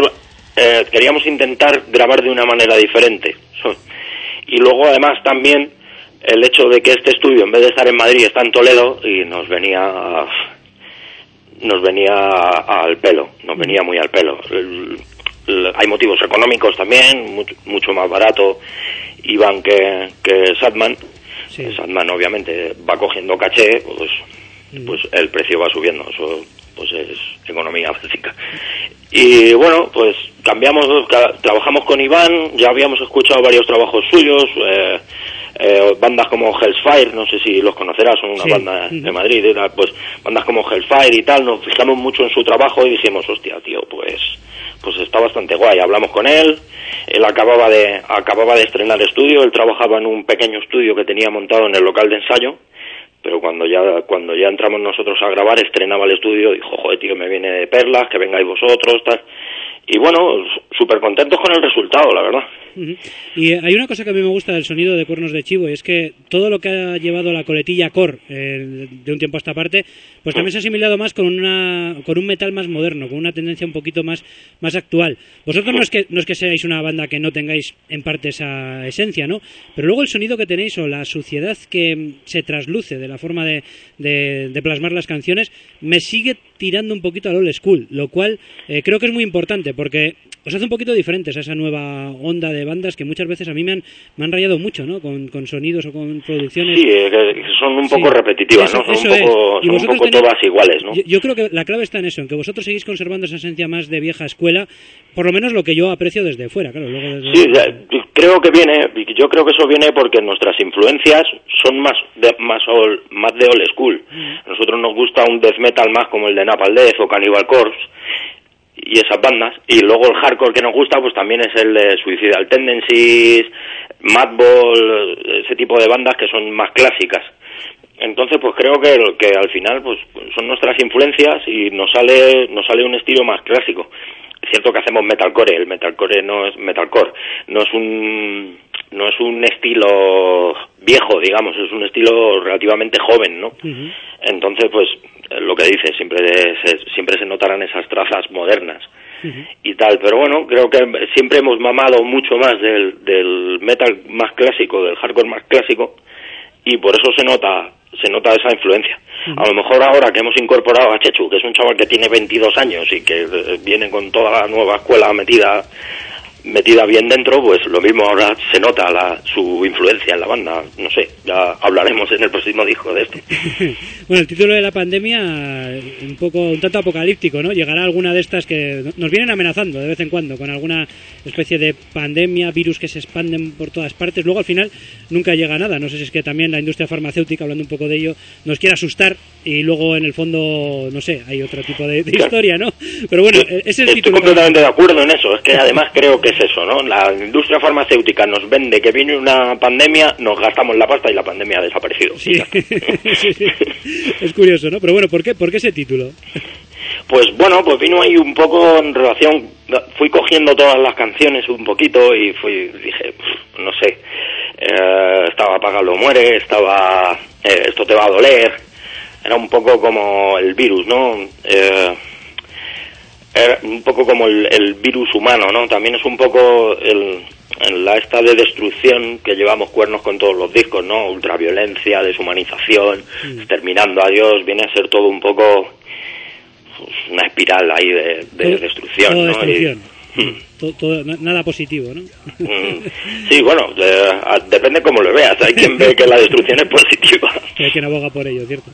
intentar grabar de una manera diferente. Y luego además también el hecho de que este estudio, en vez de estar en Madrid, está en Toledo y nos venía al pelo, nos venía muy al pelo. Hay motivos económicos también, mucho más barato Iván que Sandman. Sí. Sandman obviamente va cogiendo caché, pues el precio va subiendo, eso pues es economía básica. Y bueno, pues trabajamos con Iván, ya habíamos escuchado varios trabajos suyos, bandas como Hellfire, no sé si los conocerás, son una banda de Madrid, pues bandas como Hellfire y tal, nos fijamos mucho en su trabajo y dijimos, hostia, tío, pues está bastante guay. Hablamos con él acababa de estrenar estudio, él trabajaba en un pequeño estudio que tenía montado en el local de ensayo, pero cuando ya entramos nosotros a grabar, estrenaba el estudio, dijo, joder, tío, me viene de perlas, que vengáis vosotros, tal. Y bueno, súper contentos con el resultado, la verdad. Y hay una cosa que a mí me gusta del sonido de Cuernos de Chivo, y es que todo lo que ha llevado la coletilla core de un tiempo a esta parte, pues también se ha asimilado más con un metal más moderno, con una tendencia un poquito más actual. Vosotros no es que seáis una banda que no tengáis en parte esa esencia, ¿no? Pero luego el sonido que tenéis o la suciedad que se trasluce de la forma de plasmar las canciones me sigue tirando un poquito al old school, lo cual creo que es muy importante porque os hace un poquito diferentes a esa nueva onda de bandas que muchas veces a mí me han rayado mucho, ¿no? Con sonidos o con producciones. Sí, que son un poco repetitivas, ¿no? Son un poco todas iguales, ¿no? Yo creo que la clave está en eso, en que vosotros seguís conservando esa esencia más de vieja escuela, por lo menos lo que yo aprecio desde fuera, claro. Luego Sí, yo creo que eso viene porque nuestras influencias son más de old school. A nosotros nos gusta un death metal más como el de Napalm Death o Cannibal Corpse, y esas bandas, y luego el hardcore que nos gusta pues también es el de Suicidal Tendencies, Madball, ese tipo de bandas que son más clásicas. Entonces pues creo que al final pues son nuestras influencias y nos sale un estilo más clásico. Es cierto que hacemos metalcore, el metalcore no es metalcore, no es un estilo viejo, digamos, es un estilo relativamente joven, ¿no? Uh-huh. Entonces, pues, lo que dices, siempre se notarán esas trazas modernas uh-huh. y tal, pero bueno, creo que siempre hemos mamado mucho más del metal más clásico, del hardcore más clásico, y por eso se nota esa influencia. Uh-huh. A lo mejor ahora que hemos incorporado a Chechu, que es un chaval que tiene 22 años y que viene con toda la nueva escuela metida bien dentro, pues lo mismo ahora se nota su influencia en la banda, no sé, ya hablaremos en el próximo disco de esto. Bueno, el título de la pandemia, un tanto apocalíptico, ¿no? Llegará alguna de estas que nos vienen amenazando de vez en cuando, con alguna especie de pandemia, virus que se expanden por todas partes, luego al final nunca llega nada, no sé si es que también la industria farmacéutica, hablando un poco de ello, nos quiere asustar y luego en el fondo, no sé, hay otro tipo de historia, ¿no? Pero bueno, es el título. Estoy completamente de acuerdo en eso, es que además creo que es eso, ¿no? La industria farmacéutica nos vende que viene una pandemia, nos gastamos la pasta y la pandemia ha desaparecido. Sí, sí. Es curioso, ¿no? Pero bueno, ¿por qué ese título? Pues bueno, pues vino ahí un poco en relación, fui cogiendo todas las canciones un poquito y dije, no sé, estaba Apágalo Muere, estaba Esto te va a doler, era un poco como el virus, ¿no? Un poco como el virus humano, ¿no? También es un poco la esta de destrucción que llevamos cuernos con todos los discos, ¿no? Ultraviolencia, deshumanización, exterminando a Dios, viene a ser todo un poco pues, una espiral ahí de destrucción, todo ¿no? Destrucción. Todo, nada positivo, ¿no? Sí, bueno, depende cómo lo veas. Hay quien ve que la destrucción es positiva. Hay quien aboga por ello, ¿cierto?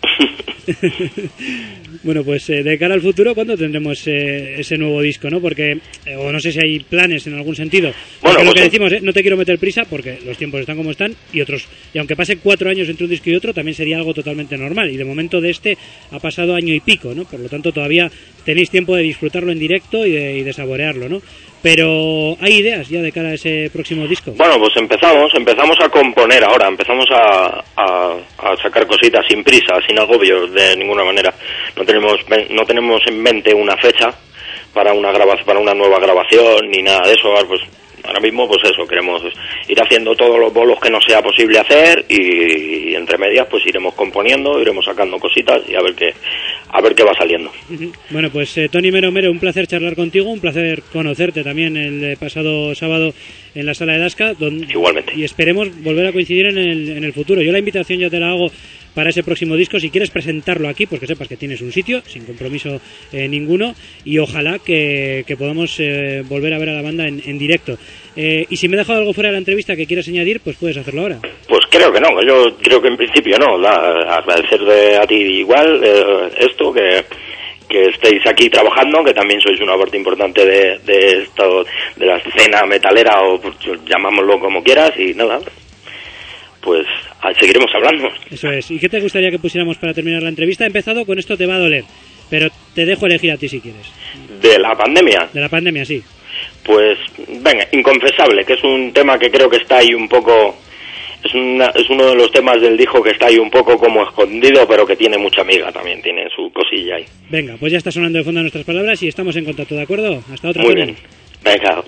Bueno, pues de cara al futuro, ¿cuándo tendremos ese nuevo disco, no? Porque, o no sé si hay planes en algún sentido. Porque bueno, lo que decimos, no te quiero meter prisa porque los tiempos están como están y aunque pasen 4 años entre un disco y otro, también sería algo totalmente normal. Y de momento de este ha pasado año y pico, ¿no? Por lo tanto, todavía tenéis tiempo de disfrutarlo en directo y de saborearlo, ¿no? Pero ¿hay ideas ya de cara a ese próximo disco? Bueno, pues empezamos a componer ahora, empezamos a sacar cositas sin prisa, sin agobios de ninguna manera. No tenemos en mente una fecha para una nueva grabación ni nada de eso. Pues ahora mismo pues eso, queremos ir haciendo todos los bolos que nos sea posible hacer y entre medias pues iremos componiendo, iremos sacando cositas y a ver qué va saliendo. Bueno, pues Toni Mero, un placer charlar contigo, un placer conocerte también el pasado sábado en la Sala de Dasca. Igualmente. Y esperemos volver a coincidir en el futuro. Yo la invitación ya te la hago para ese próximo disco. Si quieres presentarlo aquí, pues que sepas que tienes un sitio, sin compromiso ninguno, y ojalá que podamos volver a ver a la banda en directo. Y si me he dejado algo fuera de la entrevista que quieras añadir, pues puedes hacerlo ahora. Pues creo que no, yo creo que en principio no. Agradecerte a ti igual esto, que estéis aquí trabajando, que también sois una parte importante de esto, de la escena metalera, o pues, llamámoslo como quieras, y nada, pues seguiremos hablando. Eso es. ¿Y qué te gustaría que pusiéramos para terminar la entrevista? He empezado con Esto te va a doler, pero te dejo elegir a ti si quieres. ¿De la pandemia? De la pandemia, sí. Pues, venga, Inconfesable, que es un tema que creo que está ahí un poco... Es uno de los temas del disco que está ahí un poco como escondido, pero que tiene mucha miga también, tiene su cosilla ahí. Venga, pues ya está sonando de fondo nuestras palabras y estamos en contacto, ¿de acuerdo? Hasta otra. Muy bien, venga.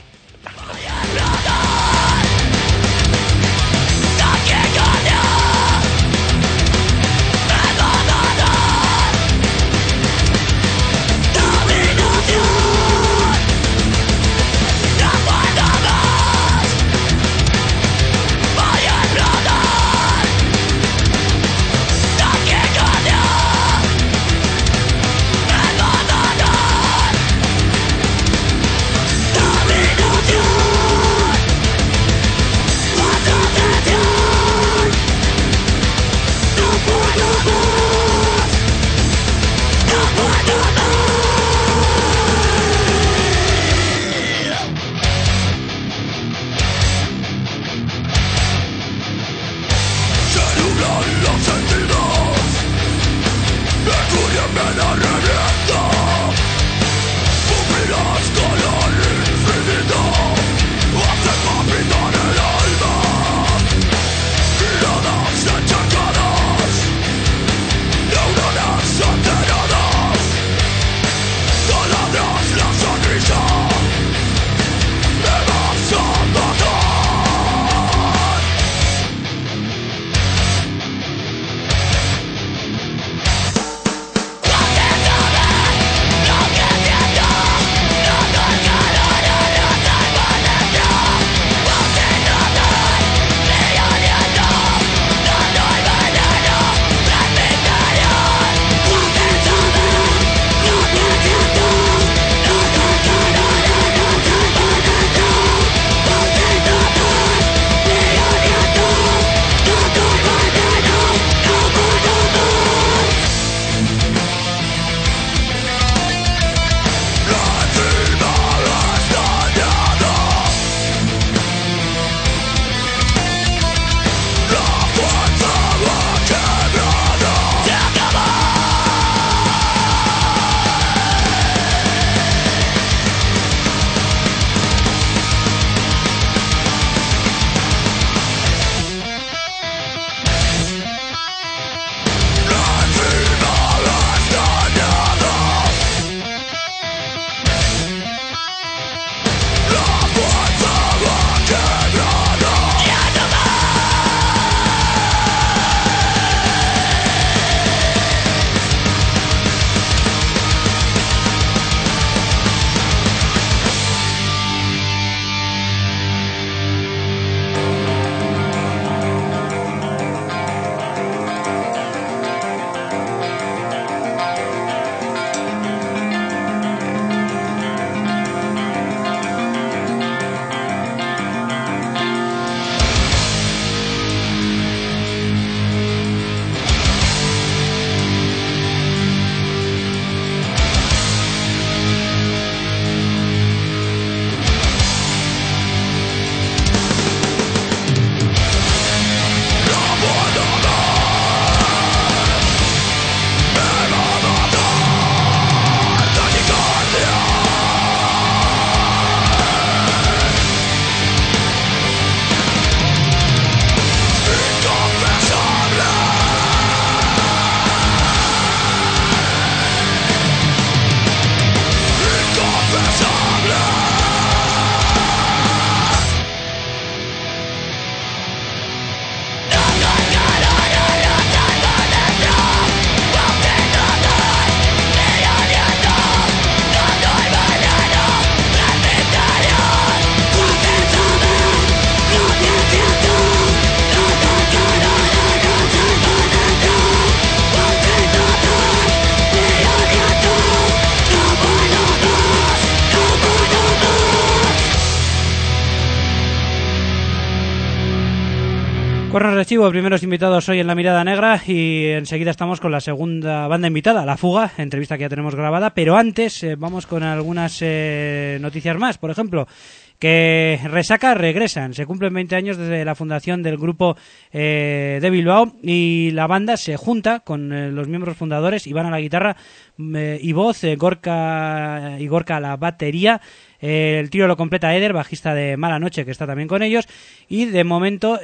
Cornos de Chivo, primeros invitados hoy en La Mirada Negra, y enseguida estamos con la segunda banda invitada, La Fuga, entrevista que ya tenemos grabada, pero antes vamos con algunas noticias más. Por ejemplo, que Resaca regresan, se cumplen 20 años desde la fundación del grupo de Bilbao, y la banda se junta con los miembros fundadores, Iván a la guitarra y voz, Gorka a la batería. El trío lo completa Eder, bajista de Mala Noche, que está también con ellos, y de momento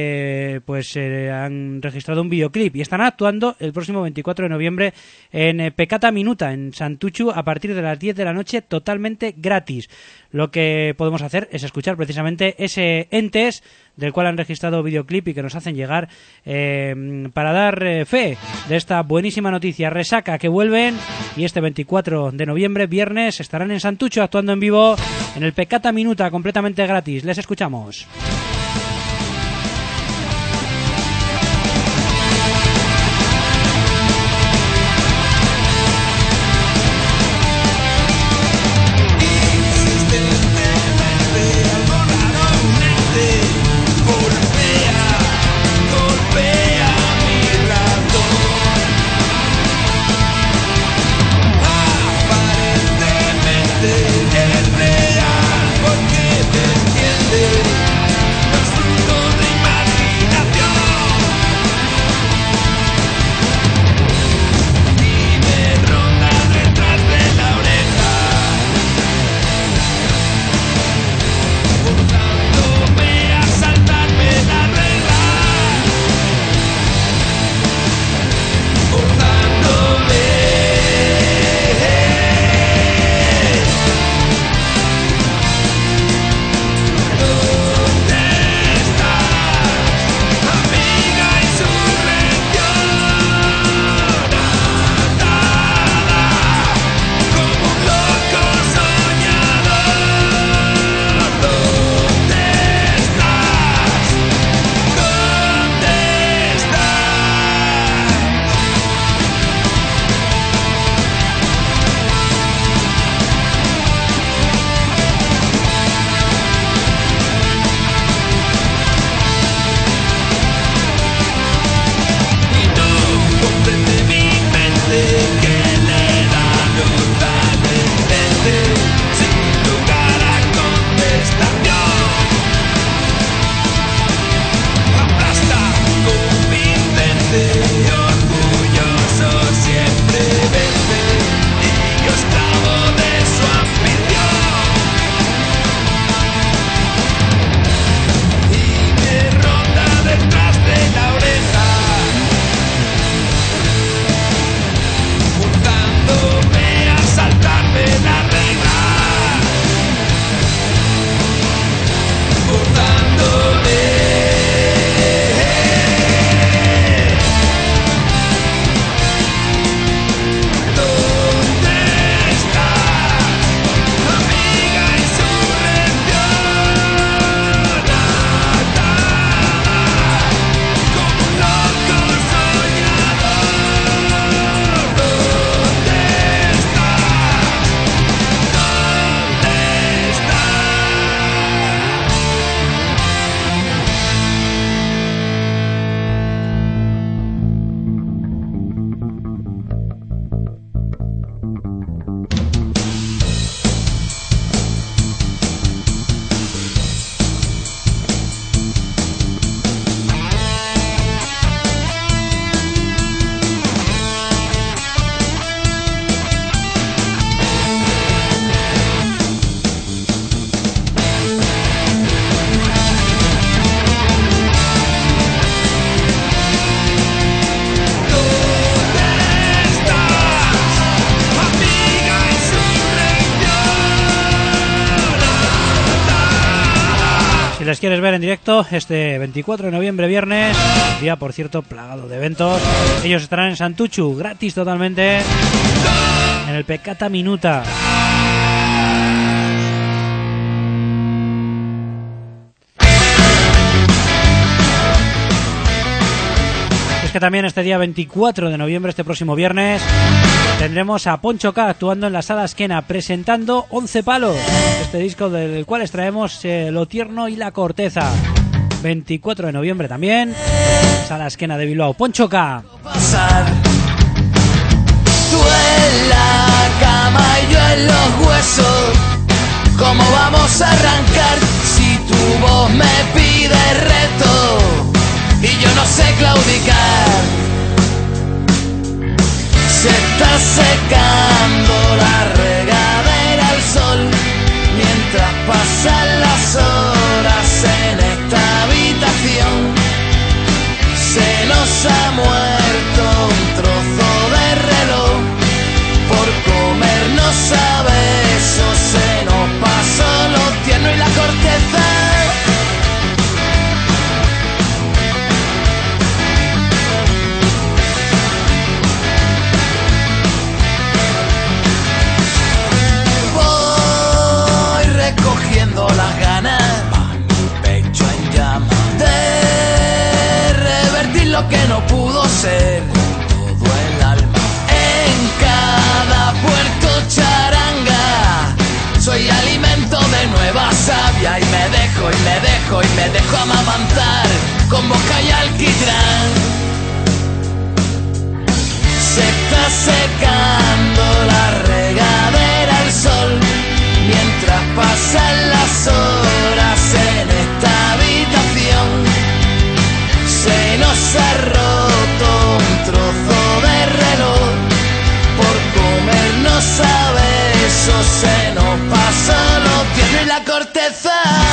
han registrado un videoclip y están actuando el próximo 24 de noviembre en Peccata Minuta, en Santuchu, a partir de las 10 de la noche, totalmente gratis. Lo que podemos hacer es escuchar precisamente ese Entes, del cual han registrado videoclip y que nos hacen llegar para dar fe de esta buenísima noticia. Resaca, que vuelven, y este 24 de noviembre, viernes, estarán en Santuchu actuando en vivo en el Peccata Minuta, completamente gratis. Les escuchamos. Si les quieres ver en directo, este 24 de noviembre, viernes, día, por cierto, plagado de eventos, ellos estarán en Santuchu, gratis totalmente, en el Peccata Minuta. Es que también este día 24 de noviembre, este próximo viernes, tendremos a Poncho K actuando en la Sala Esquena, presentando 11 palos, este disco del cual extraemos Lo tierno y la corteza. 24 de noviembre también. Sala Esquena de Bilbao. Poncho K. Tú en la cama y yo en los huesos. ¿Cómo vamos a arrancar si tu voz me pide reto y yo no sé claudicar? Se está secando la regadera al sol mientras pasan las horas en esta habitación. Se nos ha muerto un trozo de reloj por comernos a besos. Se nos pasó lo tierno y la corteza. Voy recogiendo las ganas, mi pecho en llamas, de revertir lo que no pudo ser, todo el alma. En cada puerto charanga soy alimento de nueva savia y me dejo amamantar con boca y alquitrán. Se está secando la regadera al sol mientras pasan las horas en esta habitación. Se nos ha roto un trozo de reloj por comernos a besos. Se nos pasó lo tierno y la corteza.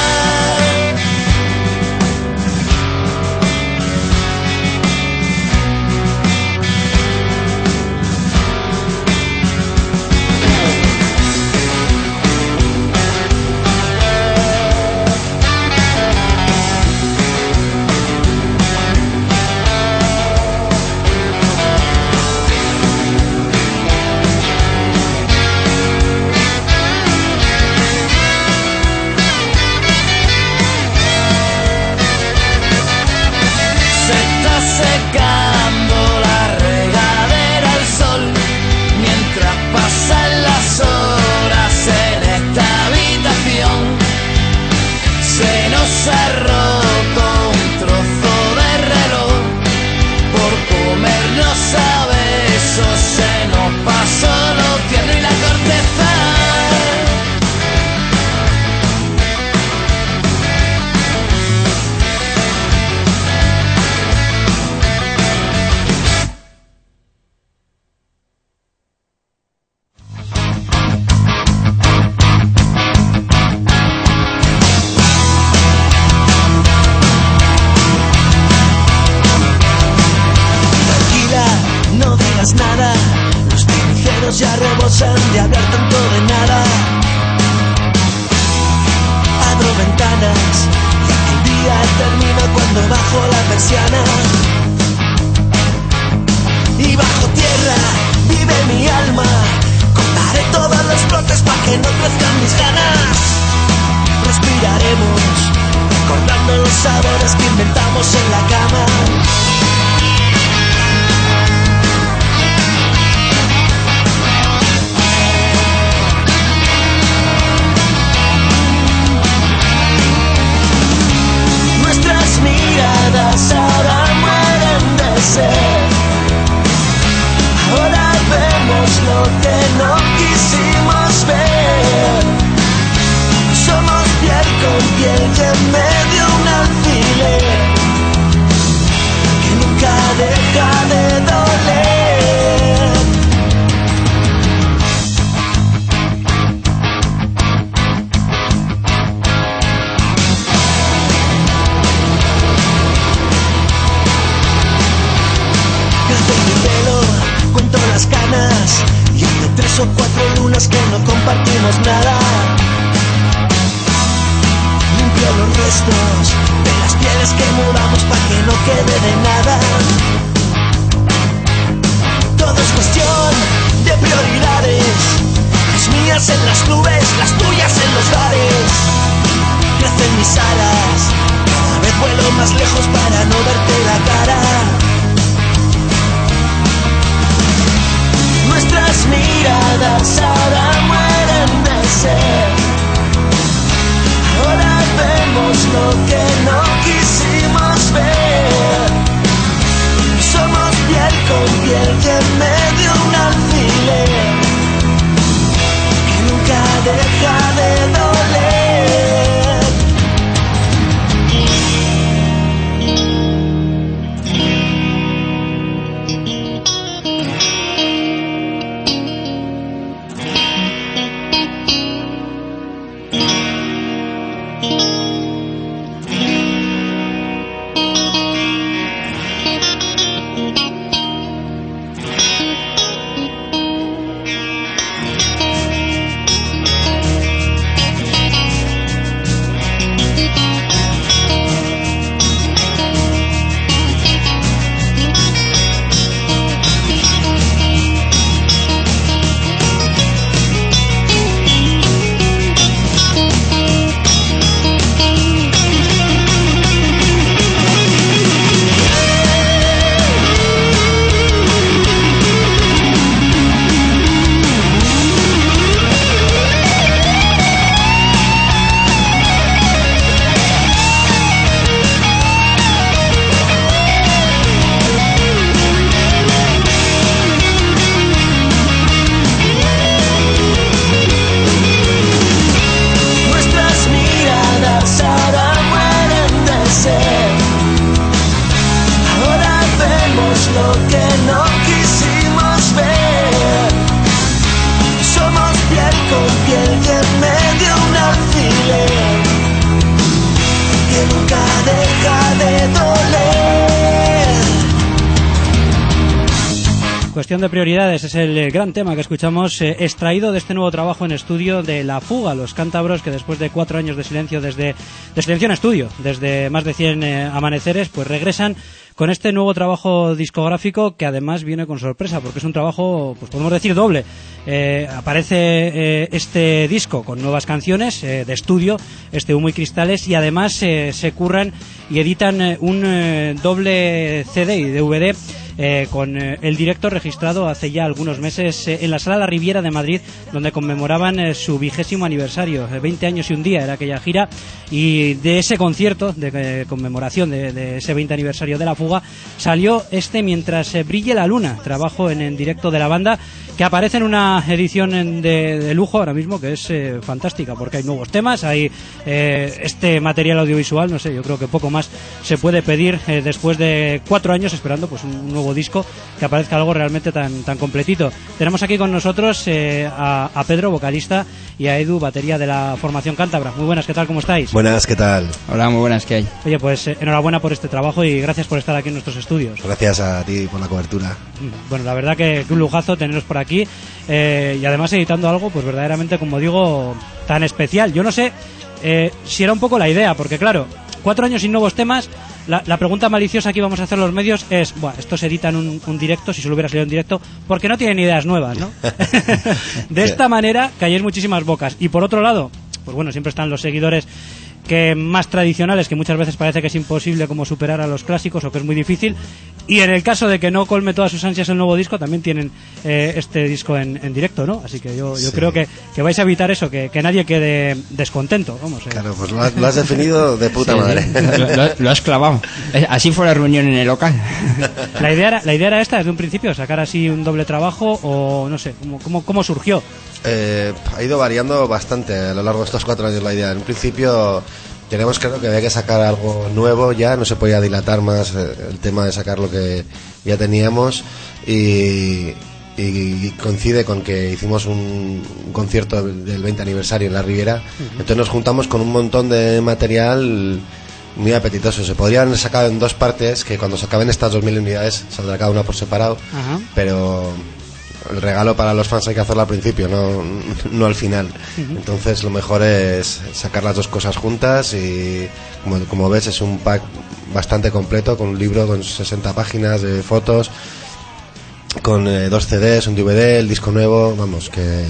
Secando la regadera al sol mientras pasan las horas en esta habitación. Se nos ha roto un trozo de reloj por comernos a besos. Se nos pasó lo tierno y la corteza. Nada, los pinceros ya rebosan de hablar tanto de nada. Abro ventanas y el día termina cuando bajo la persiana. Y bajo tierra vive mi alma. Cortaré todos los brotes para que no crezcan mis ganas. Respiraremos recordando los sabores que inventamos en la cama. Miradas ahora mueren de sed. Ahora vemos lo que no quisimos ver. Somos piel con piel y en medio un alfiler que nunca deja de doler. Cuento las canas y hace 3 o 4 lunas que no compartimos nada. Limpio los restos de las pieles que mudamos para que no quede de nada. Todo es cuestión de prioridades. Las mías en las nubes, las tuyas en los bares. Crecen mis alas, cada vez vuelo más lejos para no verte la cara. Nuestras miradas ahora mueren de sed. Ahora vemos lo que no quisimos. Cuestión de prioridades es el gran tema que escuchamos, extraído de este nuevo trabajo en estudio de La Fuga, los cántabros que después de 4 años de silencio silencio en estudio, desde más de 100 amaneceres, pues regresan con este nuevo trabajo discográfico que además viene con sorpresa, porque es un trabajo, pues podemos decir, doble. Aparece este disco con nuevas canciones de estudio, este Humo y Cristales, y además se curran y editan un doble CD y DVD con el directo registrado hace ya algunos meses en la Sala La Riviera de Madrid, donde conmemoraban su 20º aniversario. 20 años y un día era aquella gira, y de ese concierto de conmemoración de ese 20 aniversario de La Fuga salió este Mientras brille la luna, trabajo en directo de la banda, que aparece en una edición de lujo ahora mismo, que es fantástica, porque hay nuevos temas, hay este material audiovisual, no sé, yo creo que poco más se puede pedir después de 4 años esperando pues un nuevo disco, que aparezca algo realmente tan completito. Tenemos aquí con nosotros a Pedro, vocalista, y a Edu, batería de la formación cántabra. Muy buenas, ¿qué tal? ¿Cómo estáis? Buenas, ¿qué tal? Hola, muy buenas, ¿qué hay? Oye, pues enhorabuena por este trabajo y gracias por estar aquí en nuestros estudios. Gracias a ti por la cobertura. Bueno, la verdad que un lujazo teneros por aquí, y además editando algo pues verdaderamente, como digo, tan especial. Yo no sé si era un poco la idea, porque claro, 4 años sin nuevos temas. La pregunta maliciosa que íbamos a hacer los medios es, bueno, estos editan un directo, si solo hubiera salido en directo, porque no tienen ideas nuevas, ¿no? De esta manera calláis muchísimas bocas. Y por otro lado, pues bueno, siempre están los seguidores que más tradicionales, que muchas veces parece que es imposible como superar a los clásicos, o que es muy difícil, y en el caso de que no colme todas sus ansias el nuevo disco, también tienen este disco en directo, ¿no? Así que yo Sí. creo que vais a evitar eso, que nadie quede descontento, vamos. Claro, pues lo has definido de puta madre. Lo has clavado. Así fue la reunión en el local. La idea era esta desde un principio, sacar así un doble trabajo, o no sé, ¿cómo surgió? Ha ido variando bastante a lo largo de estos 4 años la idea. En un principio teníamos claro que había que sacar algo nuevo ya, no se podía dilatar más el tema de sacar lo que ya teníamos, y coincide con que hicimos un concierto del 20 aniversario en La Riviera. Entonces nos juntamos con un montón de material muy apetitoso. Se podrían sacar en 2 partes, que cuando se acaben estas 2000 unidades saldrá cada una por separado. Ajá. Pero el regalo para los fans hay que hacerlo al principio, no al final. Entonces lo mejor es sacar las 2 cosas juntas, y como ves es un pack bastante completo, con un libro con 60 páginas de fotos, con 2 CDs, un DVD, el disco nuevo, vamos, que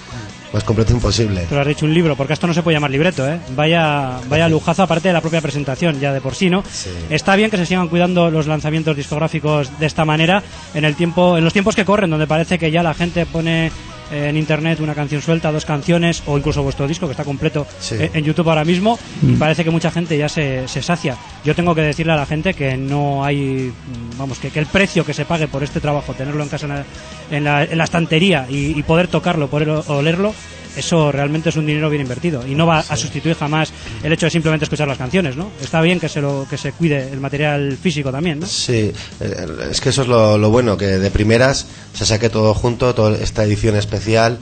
más completo imposible. Pero has dicho un libro, porque esto no se puede llamar libreto, ¿eh? Vaya lujazo, aparte de la propia presentación, ya de por sí, ¿no? Sí. Está bien que se sigan cuidando los lanzamientos discográficos de esta manera, en los tiempos que corren, donde parece que ya la gente pone en internet una canción suelta, 2 canciones, o incluso vuestro disco, que está completo Sí. en YouTube ahora mismo, y parece que mucha gente ya se sacia. Yo tengo que decirle a la gente que no hay, vamos, que el precio que se pague por este trabajo, tenerlo en casa en la estantería y poder tocarlo, poder olerlo, eso realmente es un dinero bien invertido, y no va a sustituir jamás el hecho de simplemente escuchar las canciones, ¿no? Está bien que se cuide el material físico también, ¿no? Sí, es que eso es lo bueno, que de primeras se saque todo junto, toda esta edición especial,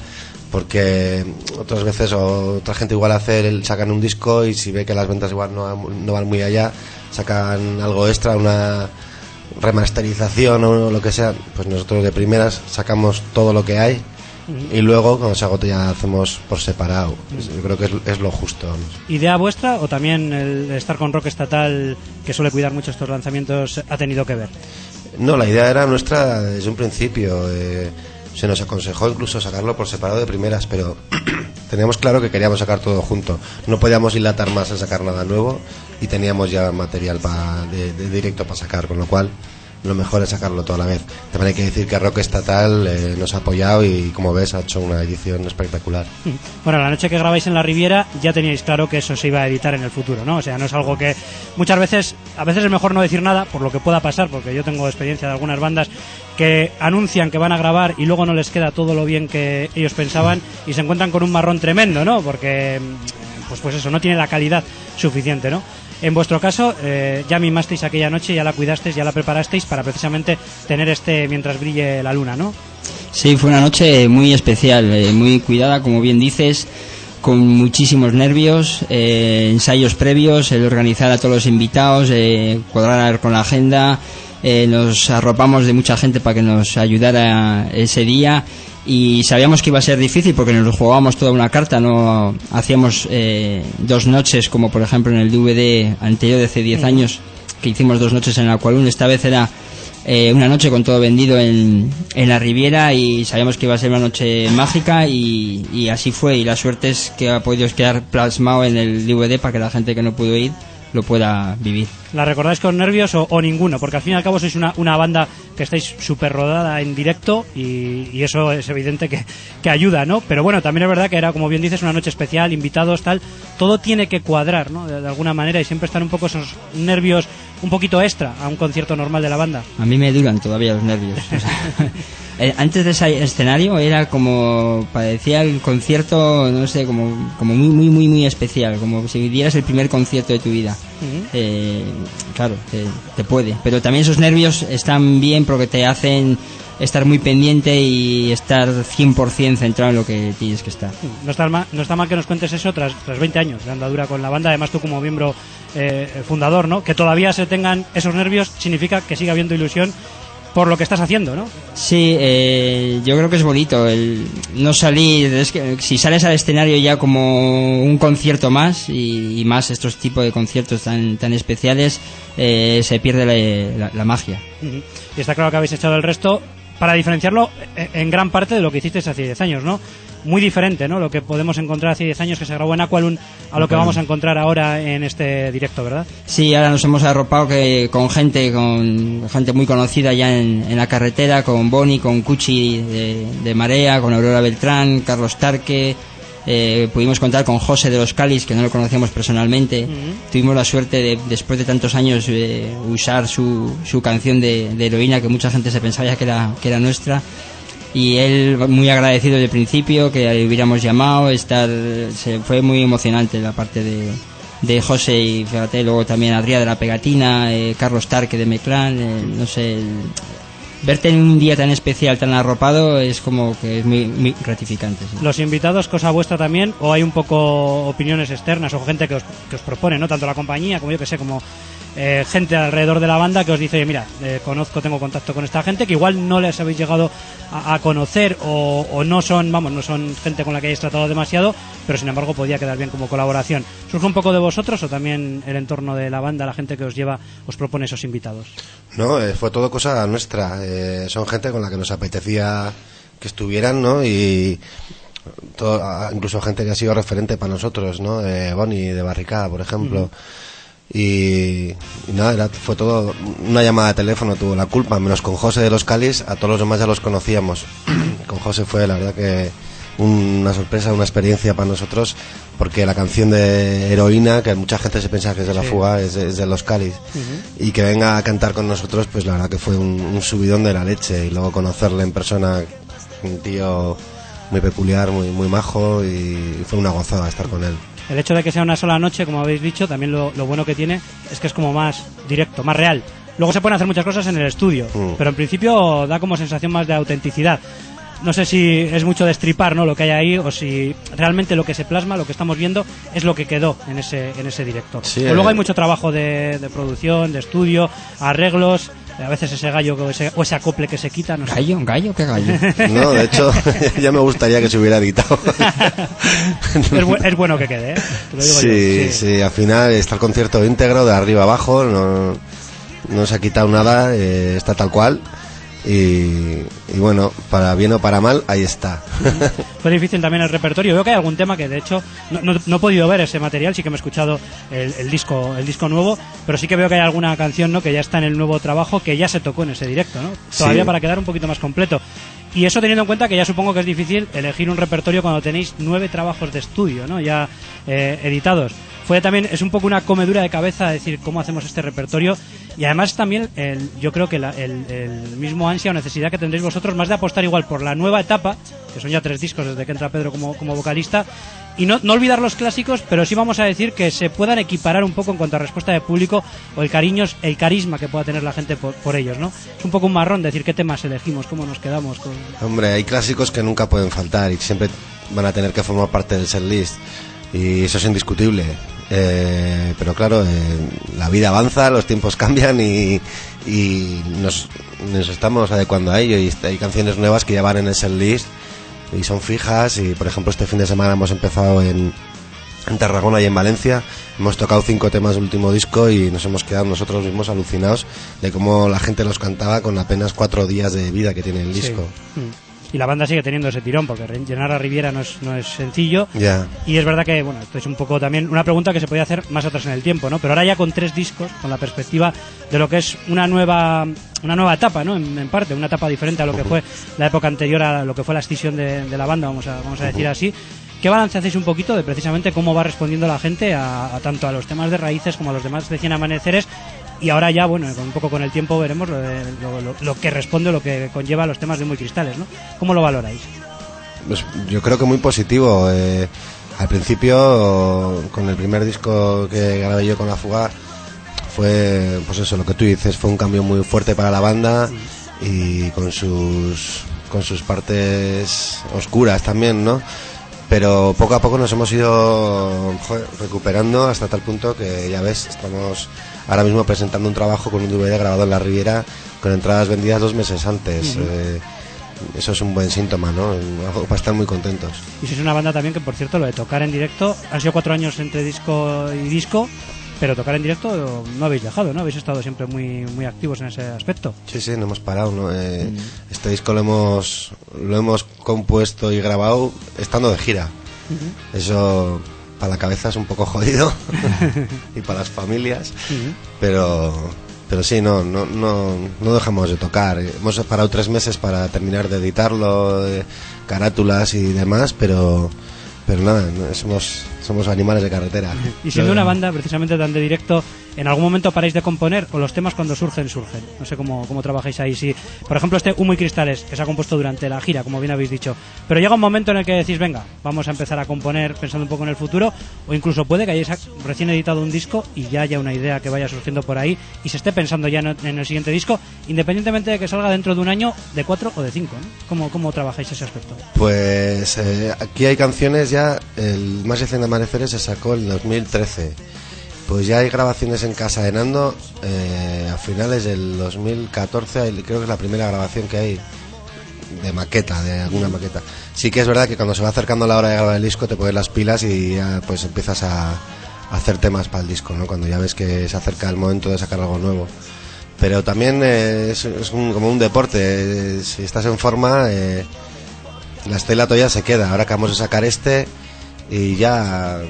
porque otras veces otra gente igual sacan un disco, y si ve que las ventas igual no van muy allá, sacan algo extra, una remasterización o lo que sea. Pues nosotros de primeras sacamos todo lo que hay, y luego cuando se agote ya hacemos por separado. Yo creo que es lo justo, vamos. ¿Idea vuestra, o también el estar con Rock Estatal, que suele cuidar mucho estos lanzamientos, ha tenido que ver? No, la idea era nuestra desde un principio. Se nos aconsejó incluso sacarlo por separado de primeras, pero teníamos claro que queríamos sacar todo junto. No podíamos dilatar más en sacar nada nuevo, y teníamos ya material de directo para sacar, con lo cual lo mejor es sacarlo toda la vez. También hay que decir que Rock Estatal nos ha apoyado, y como ves ha hecho una edición espectacular. Bueno, la noche que grabáis en La Riviera ya teníais claro que eso se iba a editar en el futuro, ¿no? O sea, no es algo que a veces es mejor no decir nada por lo que pueda pasar, porque yo tengo experiencia de algunas bandas que anuncian que van a grabar y luego no les queda todo lo bien que ellos pensaban, y se encuentran con un marrón tremendo, ¿no? Porque pues eso, no tiene la calidad suficiente, ¿no? En vuestro caso, ya mimasteis aquella noche, ya la cuidasteis, ya la preparasteis para precisamente tener Mientras brille la luna, ¿no? Sí, fue una noche muy especial, muy cuidada, como bien dices, con muchísimos nervios, ensayos previos, el organizar a todos los invitados, cuadrar con la agenda, nos arropamos de mucha gente para que nos ayudara ese día, y sabíamos que iba a ser difícil porque nos jugábamos toda una carta, no hacíamos 2 noches como por ejemplo en el DVD anterior de hace 10 años, que hicimos 2 noches en el Aqualung. Esta vez era una noche con todo vendido en la Riviera, y sabíamos que iba a ser una noche mágica, y así fue, y la suerte es que ha podido quedar plasmado en el DVD para que la gente que no pudo ir lo pueda vivir. ¿La recordáis con nervios o ninguno? Porque al fin y al cabo sois una banda que estáis súper rodada en directo, y eso es evidente que ayuda, ¿no? Pero bueno, también es verdad que era, como bien dices, una noche especial, invitados, tal, todo tiene que cuadrar, ¿no? De alguna manera, y siempre están un poco esos nervios un poquito extra a un concierto normal de la banda. A mí me duran todavía los nervios. O sea, antes de ese escenario era como, parecía el concierto, no sé, como muy especial, como si dieras el primer concierto de tu vida. Claro, te puede, pero también esos nervios están bien porque te hacen estar muy pendiente y estar 100% centrado en lo que tienes que estar. No está mal que nos cuentes eso tras 20 años de andadura con la banda, además tú como miembro fundador, ¿no? Que todavía se tengan esos nervios significa que siga habiendo ilusión por lo que estás haciendo, ¿no? Sí, yo creo que es bonito el no salir, es que si sales al escenario ya como un concierto más, y más estos tipos de conciertos tan especiales, se pierde la magia. Y está claro que habéis echado el resto para diferenciarlo en gran parte de lo que hicisteis hace 10 años, ¿no? Muy diferente, ¿no? Lo que podemos encontrar hace 10 años que se grabó en Aqualung a lo que vamos a encontrar ahora en este directo, ¿verdad? Sí, ahora nos hemos arropado con gente muy conocida ya en la carretera, con Bonnie, con Cuchi de Marea, con Aurora Beltrán, Carlos Tarque. Pudimos contar con José de los Cáliz, que no lo conocíamos personalmente. Tuvimos la suerte de, después de tantos años, usar su canción de Heroína, que mucha gente se pensaba ya que era nuestra, y él muy agradecido desde el principio que hubiéramos llamado. Fue muy emocionante la parte de José, y fíjate, luego también Adrià de la Pegatina, Carlos Tarque de Meclán, no sé, verte en un día tan especial, tan arropado, es como que es muy gratificante. Sí. Los invitados, cosa vuestra también, o hay un poco opiniones externas o gente que os propone, ¿no? Tanto la compañía como yo que sé, como gente alrededor de la banda que os dice, mira, tengo contacto con esta gente, que igual no les habéis llegado a conocer o no son gente con la que hayáis tratado demasiado, pero sin embargo podía quedar bien como colaboración. ¿Surge un poco de vosotros o también el entorno de la banda, la gente que os propone esos invitados? No, fue todo cosa nuestra. Son gente con la que nos apetecía que estuvieran, ¿no? Y incluso gente que ha sido referente para nosotros, ¿no? Bonnie de Barricada, por ejemplo. Y nada, fue todo una llamada de teléfono, tuvo la culpa, menos con José de los Cáliz. A todos los demás ya los conocíamos. Con José fue la verdad que una sorpresa, una experiencia para nosotros, porque la canción de Heroína, que mucha gente se piensa que es de La Fuga, es de los Cáliz, y que venga a cantar con nosotros, pues la verdad que fue un subidón de la leche. Y luego conocerle en persona, un tío muy peculiar, muy majo, y fue una gozada estar con él. El hecho de que sea una sola noche, como habéis dicho, también lo bueno que tiene es que es como más directo, más real. Luego se pueden hacer muchas cosas en el estudio, pero en principio da como sensación más de autenticidad. No sé si es mucho destripar, ¿no?, lo que hay ahí, o si realmente lo que se plasma, lo que estamos viendo, es lo que quedó en ese directo. Sí, o luego hay mucho trabajo de producción, de estudio, arreglos, a veces ese gallo o ese acople que se quita, no sé. ¿Gallo? ¿Qué gallo? No, de hecho, ya me gustaría que se hubiera editado. Es bueno que quede, ¿eh? Te lo digo yo. Sí, al final está el concierto íntegro, de arriba abajo, no se ha quitado nada, está tal cual. Y bueno, para bien o para mal, ahí está. Fue difícil también el repertorio. Veo que hay algún tema que de hecho no he podido ver ese material, sí que me he escuchado el disco nuevo, pero sí que veo que hay alguna canción, ¿no?, que ya está en el nuevo trabajo, que ya se tocó en ese directo, ¿no? Todavía para quedar un poquito más completo. Y eso teniendo en cuenta que ya supongo que es difícil elegir un repertorio cuando tenéis 9 trabajos de estudio, ¿no?, ya editados. Es un poco una comedura de cabeza decir cómo hacemos este repertorio, y además también yo creo que el mismo ansia o necesidad que tendréis vosotros más de apostar igual por la nueva etapa, que son ya 3 discos desde que entra Pedro como vocalista, y no olvidar los clásicos, pero sí vamos a decir que se puedan equiparar un poco en cuanto a respuesta de público o el carisma que pueda tener la gente por ellos, ¿no? Es un poco un marrón decir qué temas elegimos, cómo nos quedamos con... Hombre, hay clásicos que nunca pueden faltar y siempre van a tener que formar parte del setlist, y eso es indiscutible. pero claro, la vida avanza, los tiempos cambian y nos estamos adecuando a ello, y hay canciones nuevas que ya van en el setlist y son fijas, y por ejemplo este fin de semana hemos empezado en Tarragona y en Valencia, hemos tocado 5 temas del último disco y nos hemos quedado nosotros mismos alucinados de cómo la gente los cantaba con apenas 4 días de vida que tiene el disco. Sí. Y la banda sigue teniendo ese tirón, porque llenar a Riviera no es sencillo. Yeah. Y es verdad que, bueno, esto es un poco también una pregunta que se podía hacer más atrás en el tiempo, ¿no? Pero ahora ya con 3 discos, con la perspectiva de lo que es una nueva etapa, ¿no? En parte, una etapa diferente a lo que fue la época anterior a lo que fue la escisión de la banda, vamos a decir así. ¿Qué balance hacéis un poquito de precisamente cómo va respondiendo la gente a tanto a los temas de Raíces como a los demás de 100 Amaneceres? Y ahora ya, bueno, un poco con el tiempo veremos lo que responde, lo que conlleva los temas de Muy Cristales, ¿no? ¿Cómo lo valoráis? Pues yo creo que muy positivo. Al principio, con el primer disco que grabé yo con La Fuga, fue, pues eso, lo que tú dices, fue un cambio muy fuerte para la banda y con sus partes oscuras también, ¿no? Pero poco a poco nos hemos ido recuperando hasta tal punto que, ya ves, estamos ahora mismo presentando un trabajo con un DVD grabado en la Riviera con entradas vendidas 2 meses antes. Eso es un buen síntoma, ¿no? Para estar muy contentos. Y sois una banda también que, por cierto, lo de tocar en directo, han sido 4 años entre disco y disco, pero tocar en directo no habéis dejado, ¿no? Habéis estado siempre muy, muy activos en ese aspecto. Sí, no hemos parado, ¿no? Este disco lo hemos compuesto y grabado estando de gira. Eso para la cabeza es un poco jodido y para las familias, pero sí, no dejamos de tocar. Hemos parado 3 meses para terminar de editarlo, carátulas y demás, pero nada, somos animales de carretera. Y siendo una banda precisamente tan de directo, ¿en algún momento paráis de componer o los temas cuando surgen? No sé cómo trabajáis ahí. Si, por ejemplo, este Humo y Cristales, que se ha compuesto durante la gira, como bien habéis dicho, pero llega un momento en el que decís, venga, vamos a empezar a componer pensando un poco en el futuro, o incluso puede que hayáis recién editado un disco y ya haya una idea que vaya surgiendo por ahí y se esté pensando ya en el siguiente disco, independientemente de que salga dentro de un año, de 4 o de 5, ¿no? ¿Cómo trabajáis ese aspecto? Pues aquí hay canciones ya, el Más de 100 Amaneceres se sacó en 2013. Pues ya hay grabaciones en casa de Nando, a finales del 2014, creo que es la primera grabación que hay de maqueta, de alguna maqueta. Sí que es verdad que cuando se va acercando la hora de grabar el disco te pones las pilas y ya pues empiezas a hacer temas para el disco, ¿no? Cuando ya ves que se acerca el momento de sacar algo nuevo. Pero también es como un deporte, si estás en forma, la estela todavía se queda. Ahora acabamos de sacar y ya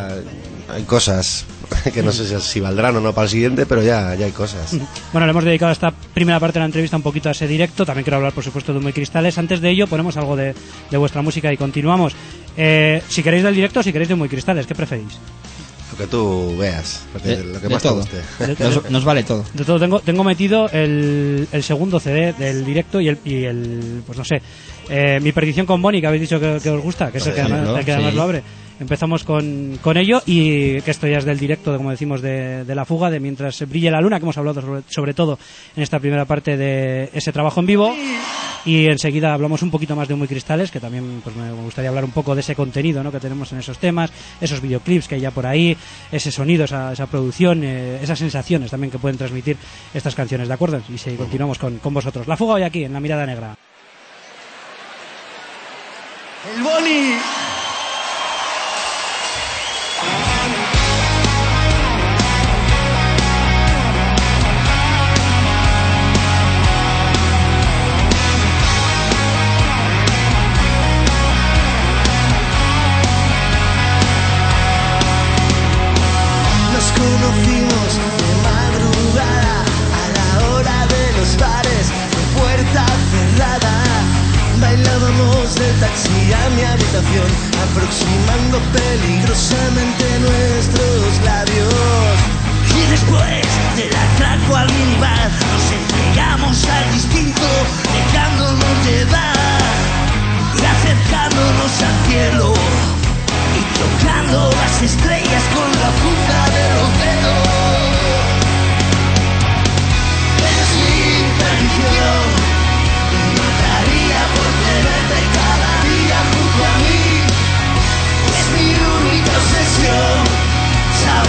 hay cosas que no sé si valdrán o no para el siguiente, pero ya hay cosas. Bueno, le hemos dedicado esta primera parte de la entrevista un poquito a ese directo. También quiero hablar, por supuesto, de Muy Cristales. Antes de ello, ponemos algo de vuestra música y continuamos. Si queréis del directo o si queréis de Muy Cristales, ¿qué preferís? Lo que tú veas, lo que más todo. te guste. Nos vale todo. De todo. Tengo metido el segundo CD del directo y el pues no sé, Mi Perdición con Bonnie, que habéis dicho que os gusta, que es el que además lo abre. Empezamos con ello, y que esto ya es del directo, como decimos, de La Fuga, de Mientras brille la luna, que hemos hablado sobre todo en esta primera parte de ese trabajo en vivo, y enseguida hablamos un poquito más de Muy Cristales, que también pues me gustaría hablar un poco de ese contenido, ¿no?, que tenemos en esos temas, esos videoclips que hay ya por ahí, ese sonido, esa producción, esas sensaciones también que pueden transmitir estas canciones, ¿de acuerdo? Y si continuamos con vosotros. La Fuga hoy aquí, en La Mirada Negra. El Boni. Conocimos de madrugada a la hora de los bares de puerta cerrada. Bailábamos del taxi a mi habitación, aproximando peligrosamente nuestros labios. Y después del atraco al minibar, nos entregamos al instinto, dejándonos llevar y acercándonos al cielo y tocando las estrellas con la punta de los dedos. Es mi perdición, mataría por tenerte cada día junto a mí. Es mi única obsesión,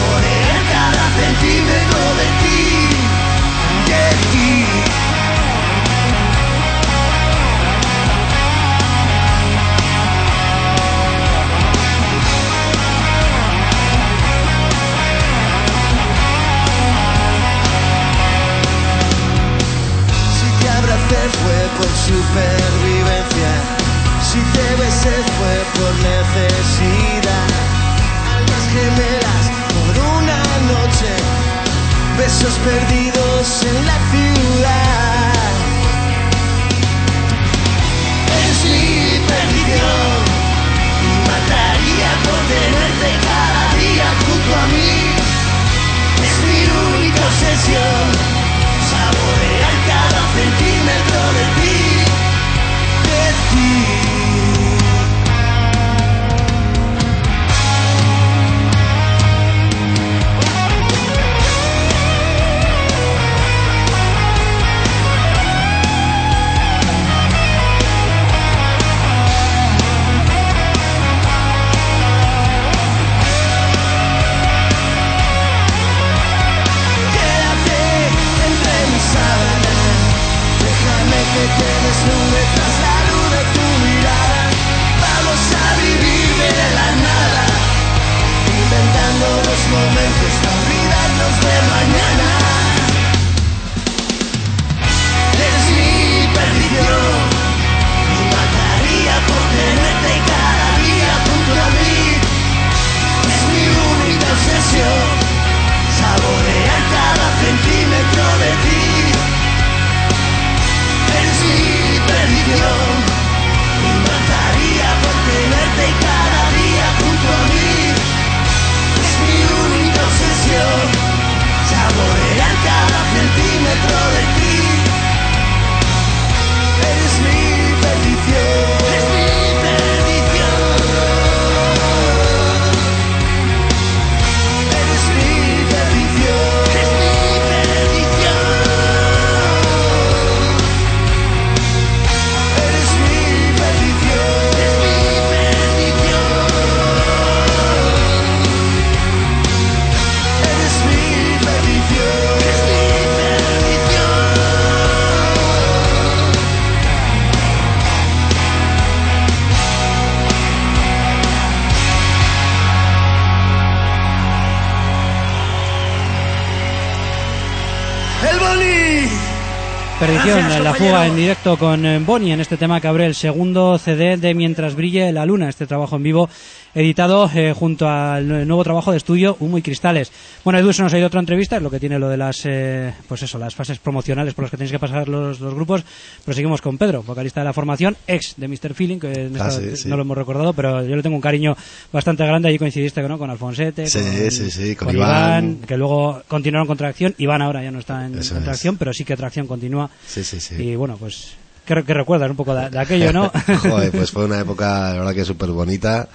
Perdición, la fuga en directo con Bonnie en este tema que abre el segundo CD de Mientras brille la luna, este trabajo en vivo editado junto al nuevo trabajo de estudio Humo y Cristales. Bueno, Edu, eso nos ha ido otra entrevista, es lo que tiene lo de las las fases promocionales por las que tenéis que pasar los grupos, pero seguimos con Pedro, vocalista de la formación, ex de Mr. Feeling, que sí. no lo hemos recordado, pero yo le tengo un cariño bastante grande. Allí coincidiste, ¿no?, con Alfonsete, con Iván, que luego continuaron con Tracción. Iván ahora ya no está en Tracción, pero sí que Tracción continúa. Sí. Y bueno, pues ¿qué recuerdas un poco de aquello, no? Joder, pues fue una época, la verdad, que súper bonita.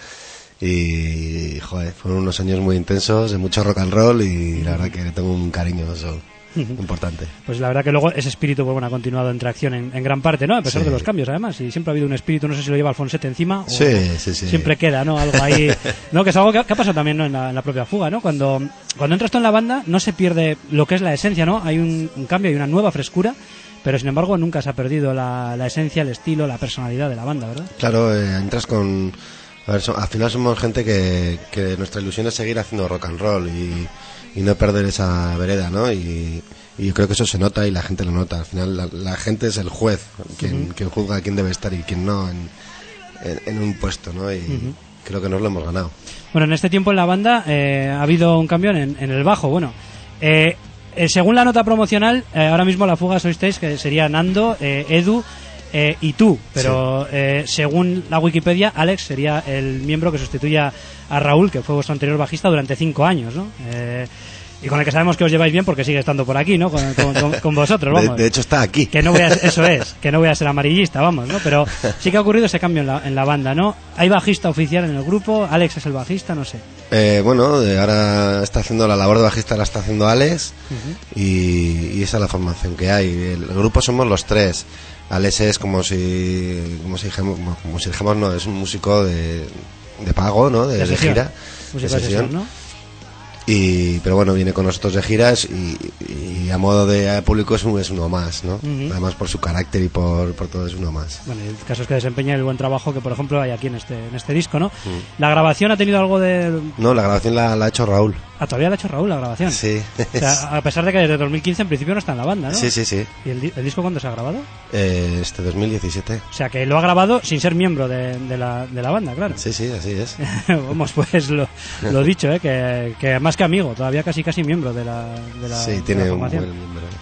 Y joder, fueron unos años muy intensos, de mucho rock and roll, y la verdad que le tengo un cariño eso importante. Pues la verdad que luego ese espíritu, pues bueno, ha continuado en Tracción en gran parte, ¿no? A pesar de los cambios, además, y siempre ha habido un espíritu, no sé si lo lleva Alfonsete encima o siempre queda, ¿no? Algo ahí, ¿no? Que es algo que ha pasado también, ¿no?, en la propia fuga, ¿no? Cuando entras tú en la banda no se pierde lo que es la esencia, ¿no? Hay un cambio, hay una nueva frescura, pero sin embargo nunca se ha perdido la esencia, el estilo, la personalidad de la banda, ¿verdad? Claro, entras con... A ver, al final somos gente que nuestra ilusión es seguir haciendo rock and roll y no perder esa vereda, ¿no? Y yo creo que eso se nota y la gente lo nota. Al final la gente es el juez, quien juzga quién debe estar y quién no en un puesto, ¿no? Y creo que nos lo hemos ganado. Bueno, en este tiempo en la banda ha habido un cambio en el bajo. Bueno, según la nota promocional, ahora mismo la fuga sois tres, que sería Nando, Edu y tú, pero según la Wikipedia, Alex sería el miembro que sustituye a Raúl, que fue vuestro anterior bajista durante 5 años, ¿no? Y con el que sabemos que os lleváis bien porque sigue estando por aquí, ¿no? Con vosotros, vamos. De hecho está aquí. Que no voy a ser amarillista, vamos, ¿no? Pero sí que ha ocurrido ese cambio en la banda, ¿no? Hay bajista oficial en el grupo, Alex es el bajista, no sé. Bueno, ahora está haciendo la labor de bajista, la está haciendo Alex, y esa es la formación que hay. El grupo somos los tres. Alex es como si dijéramos, no, es un músico de pago, ¿no? De gira, de sesión, ¿no? Pero bueno, viene con nosotros de giras y a modo de público es uno más, ¿no? Además por su carácter y por todo es uno más. Bueno, el caso es que desempeña el buen trabajo que, por ejemplo, hay aquí en este disco, ¿no? ¿La grabación ha tenido algo de...? No, la grabación la ha hecho Raúl. Ah, todavía la ha hecho Raúl, la grabación. Sí. O sea, a pesar de que desde 2015 en principio no está en la banda, ¿no? Sí. ¿Y el disco cuándo se ha grabado? 2017. O sea, que lo ha grabado sin ser miembro de la banda, claro. Sí, así es. Vamos, pues lo dicho, que más que amigo, todavía casi miembro de la sí, tiene de la un buen formación.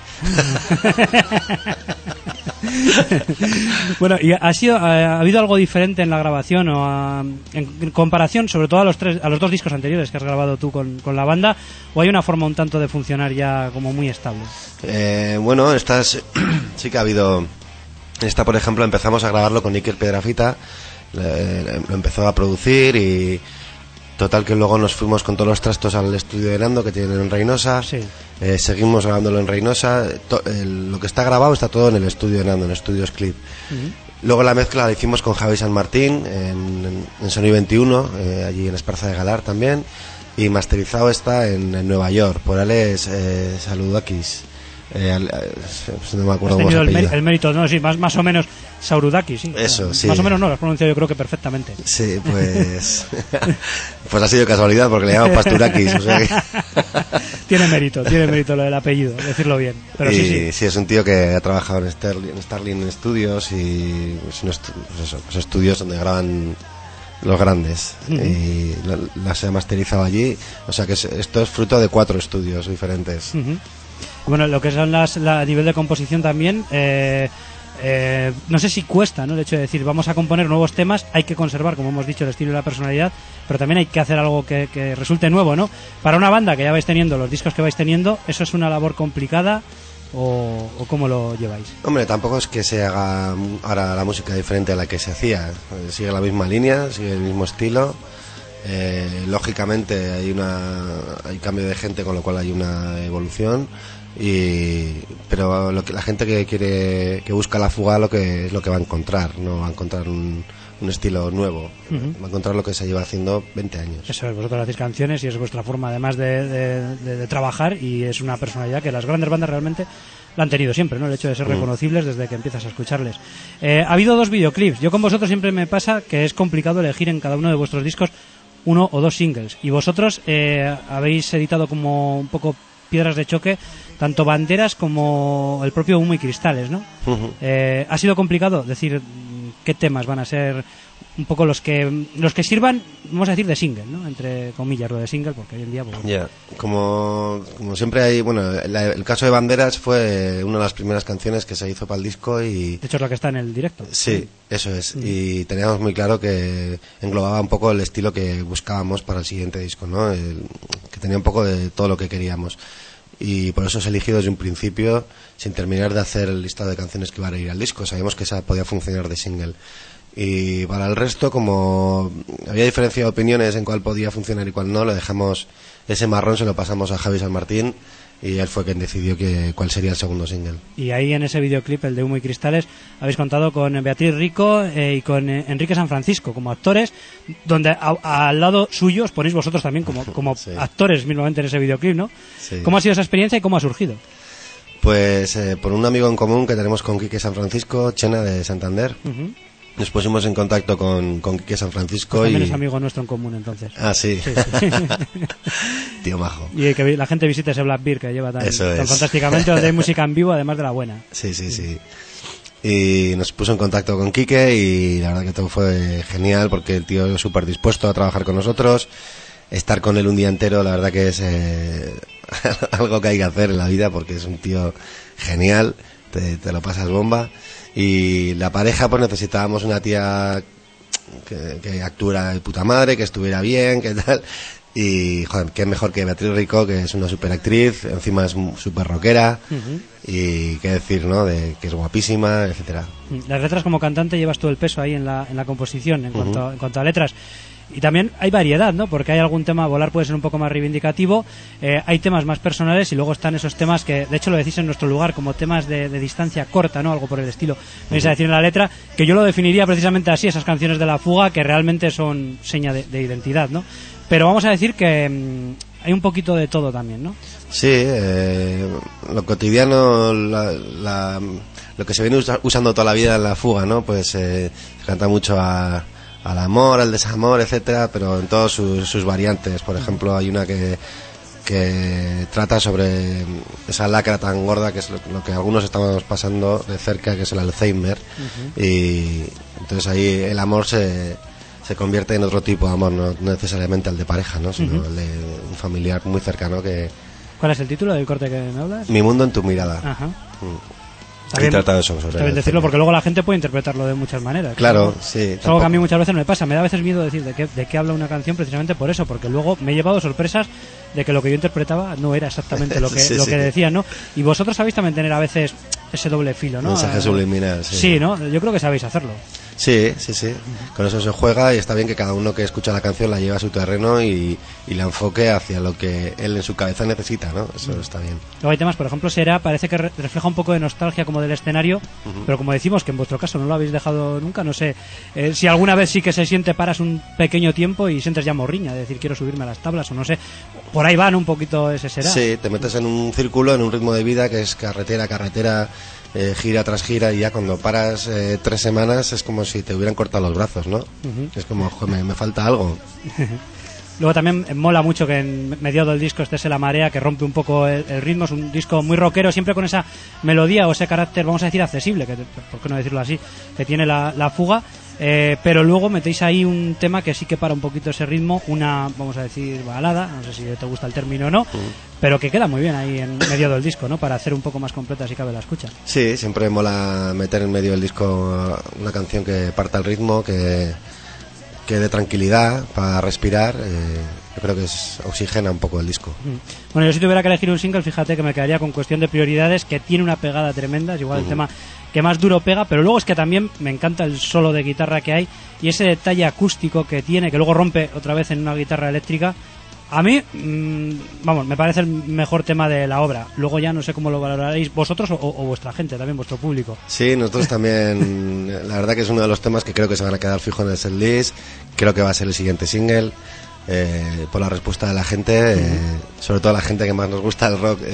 miembro. Bueno, ¿y ha habido algo diferente en la grabación o en comparación, sobre todo a los 2 discos anteriores que has grabado tú con la banda, o hay una forma un tanto de funcionar ya como muy estable? Bueno, sí que ha habido. Esta, por ejemplo, empezamos a grabarlo con Iker Piedrafita, lo empezó a producir y total que luego nos fuimos con todos los trastos al estudio de Nando que tienen en Reynosa. Sí. Seguimos grabándolo en Reynosa. Lo que está grabado está todo en el estudio de Nando, en Estudios Clip. Luego la mezcla la hicimos con Javi San Martín en Sony 21, allí en Esparza de Galar también, y masterizado está en Nueva York por Alex Saludakis. No me acuerdo cómo se apellida. El mérito, no, sí, más o menos Saurudakis, sí. Eso, sí. Más o menos no, lo has pronunciado yo creo que perfectamente. Sí, pues pues ha sido casualidad porque le llamamos Pasturakis, o sea que... tiene mérito lo del apellido, decirlo bien. Pero sí, es un tío que ha trabajado en Starling Studios y pues estudios donde graban los grandes, y las he masterizado allí, o sea que esto es fruto de 4 estudios diferentes. Bueno, lo que son a nivel de composición también, no sé si cuesta, ¿no?, el hecho de decir vamos a componer nuevos temas, hay que conservar, como hemos dicho, el estilo y la personalidad, pero también hay que hacer algo que resulte nuevo, ¿no? Para una banda que ya vais teniendo, los discos que vais teniendo, ¿eso es una labor complicada o cómo lo lleváis? Hombre, tampoco es que se haga ahora la música diferente a la que se hacía, sigue la misma línea, sigue el mismo estilo. Lógicamente hay cambio de gente, con lo cual hay una evolución. Pero la gente que busca la fuga es lo que va a encontrar, no va a encontrar un estilo nuevo, va a encontrar lo que se lleva haciendo 20 años. Eso es, vosotros hacéis canciones y es vuestra forma además de trabajar, y es una personalidad que las grandes bandas realmente la han tenido siempre, ¿no? El hecho de ser reconocibles desde que empiezas a escucharles. Ha habido 2 videoclips. Yo con vosotros siempre me pasa que es complicado elegir en cada uno de vuestros discos 1 o 2 singles, y vosotros habéis editado como un poco piedras de choque tanto Banderas como el propio Humo y Cristales, ¿no? Ha sido complicado decir qué temas van a ser un poco los que sirvan, vamos a decir, de single, ¿no? Entre comillas, lo de single, porque hoy en día... Pues, ya, como siempre hay... Bueno, el caso de Banderas fue una de las primeras canciones que se hizo para el disco y... De hecho es la que está en el directo. Sí, eso es. Y teníamos muy claro que englobaba un poco el estilo que buscábamos para el siguiente disco, ¿no? Que tenía un poco de todo lo que queríamos. Y por eso se eligió desde un principio, sin terminar de hacer el listado de canciones que iban a ir al disco. Sabíamos que esa podía funcionar de single. Y para el resto, como había diferencia de opiniones en cuál podía funcionar y cuál no, lo dejamos, ese marrón se lo pasamos a Javi San Martín y él fue quien decidió cuál sería el segundo single. Y ahí en ese videoclip, el de Humo y Cristales, habéis contado con Beatriz Rico y con Enrique San Francisco como actores, donde al lado suyo os ponéis vosotros también como sí. Actores mismamente en ese videoclip, ¿no? Sí. ¿Cómo ha sido esa experiencia y cómo ha surgido? Pues por un amigo en común que tenemos con Quique San Francisco, Chena de Santander. Nos pusimos en contacto con Quique San Francisco. Pues también es amigo nuestro en común, entonces. Ah, sí. Sí. Tío majo. Y que la gente visite ese Black Bear que lleva tan fantásticamente, donde hay música en vivo, además de la buena. Sí. Y nos puso en contacto con Quique y la verdad que todo fue genial porque el tío es súper dispuesto a trabajar con nosotros. Estar con él un día entero, la verdad que es algo que hay que hacer en la vida porque es un tío genial, te lo pasas bomba. Y la pareja, pues necesitábamos una tía que actuara de puta madre, que estuviera bien, que tal. Y, joder, qué mejor que Beatriz Rico, que es una super actriz, encima es súper rockera. Y qué decir, ¿no? De que es guapísima, etcétera. Las letras como cantante llevas todo el peso ahí en la composición, en cuanto a letras. Y también hay variedad, ¿no? Porque hay algún tema, Volar puede ser un poco más reivindicativo, hay temas más personales y luego están esos temas que, de hecho lo decís en nuestro lugar, como temas de distancia corta, ¿no? Algo por el estilo. Vais a decir en la letra, que yo lo definiría precisamente así, esas canciones de la fuga que realmente son seña de identidad, ¿no? Pero vamos a decir que hay un poquito de todo también, ¿no? Sí, lo cotidiano, lo que se viene usando toda la vida en la fuga, ¿no? Pues se canta mucho al amor, al desamor, etcétera, pero en todas sus variantes. Por ejemplo, hay una que trata sobre esa lacra tan gorda que es lo que algunos estamos pasando de cerca, que es el Alzheimer. Y entonces ahí el amor se convierte en otro tipo de amor, no necesariamente el de pareja, ¿no? Sino el de un familiar muy cercano que... ¿Cuál es el título del corte que me hablas? Mi mundo en tu mirada. Ajá. He tratado eso sobre también decirlo porque luego la gente puede interpretarlo de muchas maneras. Claro, ¿no? sí. Es algo que a mí muchas veces me pasa. Me da a veces miedo decir de qué habla una canción precisamente por eso, porque luego me he llevado sorpresas de que lo que yo interpretaba no era exactamente lo que que decía, ¿no? Y vosotros sabéis también tener a veces ese doble filo, ¿no? Mensaje subliminal, sí. Sí, ¿no? Yo creo que sabéis hacerlo. Sí. Con eso se juega y está bien que cada uno que escucha la canción la lleve a su terreno y la enfoque hacia lo que él en su cabeza necesita, ¿no? Eso está bien. Luego hay temas, por ejemplo, Será, parece que refleja un poco de nostalgia como del escenario, pero como decimos que en vuestro caso no lo habéis dejado nunca, no sé si alguna vez sí que se siente, paras un pequeño tiempo y sientes ya morriña, de decir quiero subirme a las tablas o no sé, por ahí van un poquito ese Será. Sí, te metes en un círculo, en un ritmo de vida que es carretera, gira tras gira y ya cuando paras 3 semanas es como si te hubieran cortado los brazos, ¿no? Es como, joder, me falta algo. Luego también mola mucho que en mediado del disco esté La Marea, que rompe un poco el ritmo. Es un disco muy rockero, siempre con esa melodía o ese carácter, vamos a decir, accesible, que por qué no decirlo así, que tiene la fuga. Pero luego metéis ahí un tema que sí que para un poquito ese ritmo, una, vamos a decir, balada, no sé si te gusta el término o no, pero que queda muy bien ahí en medio del disco, ¿no? Para hacer un poco más completa si cabe la escucha. Sí, siempre mola meter en medio del disco una canción que parta el ritmo, que dé tranquilidad para respirar. Yo creo que oxigena un poco el disco. Bueno, yo si tuviera que elegir un single, fíjate que me quedaría con Cuestión de Prioridades, que tiene una pegada tremenda, es igual el tema que más duro pega, pero luego es que también me encanta el solo de guitarra que hay y ese detalle acústico que tiene, que luego rompe otra vez en una guitarra eléctrica. A mí, me parece el mejor tema de la obra. Luego ya no sé cómo lo valoraréis vosotros o vuestra gente, también vuestro público. Sí, nosotros también. La verdad que es uno de los temas que creo que se van a quedar fijo en el setlist. Creo que va a ser el siguiente single. Por la respuesta de la gente, sobre todo la gente que más nos gusta el rock.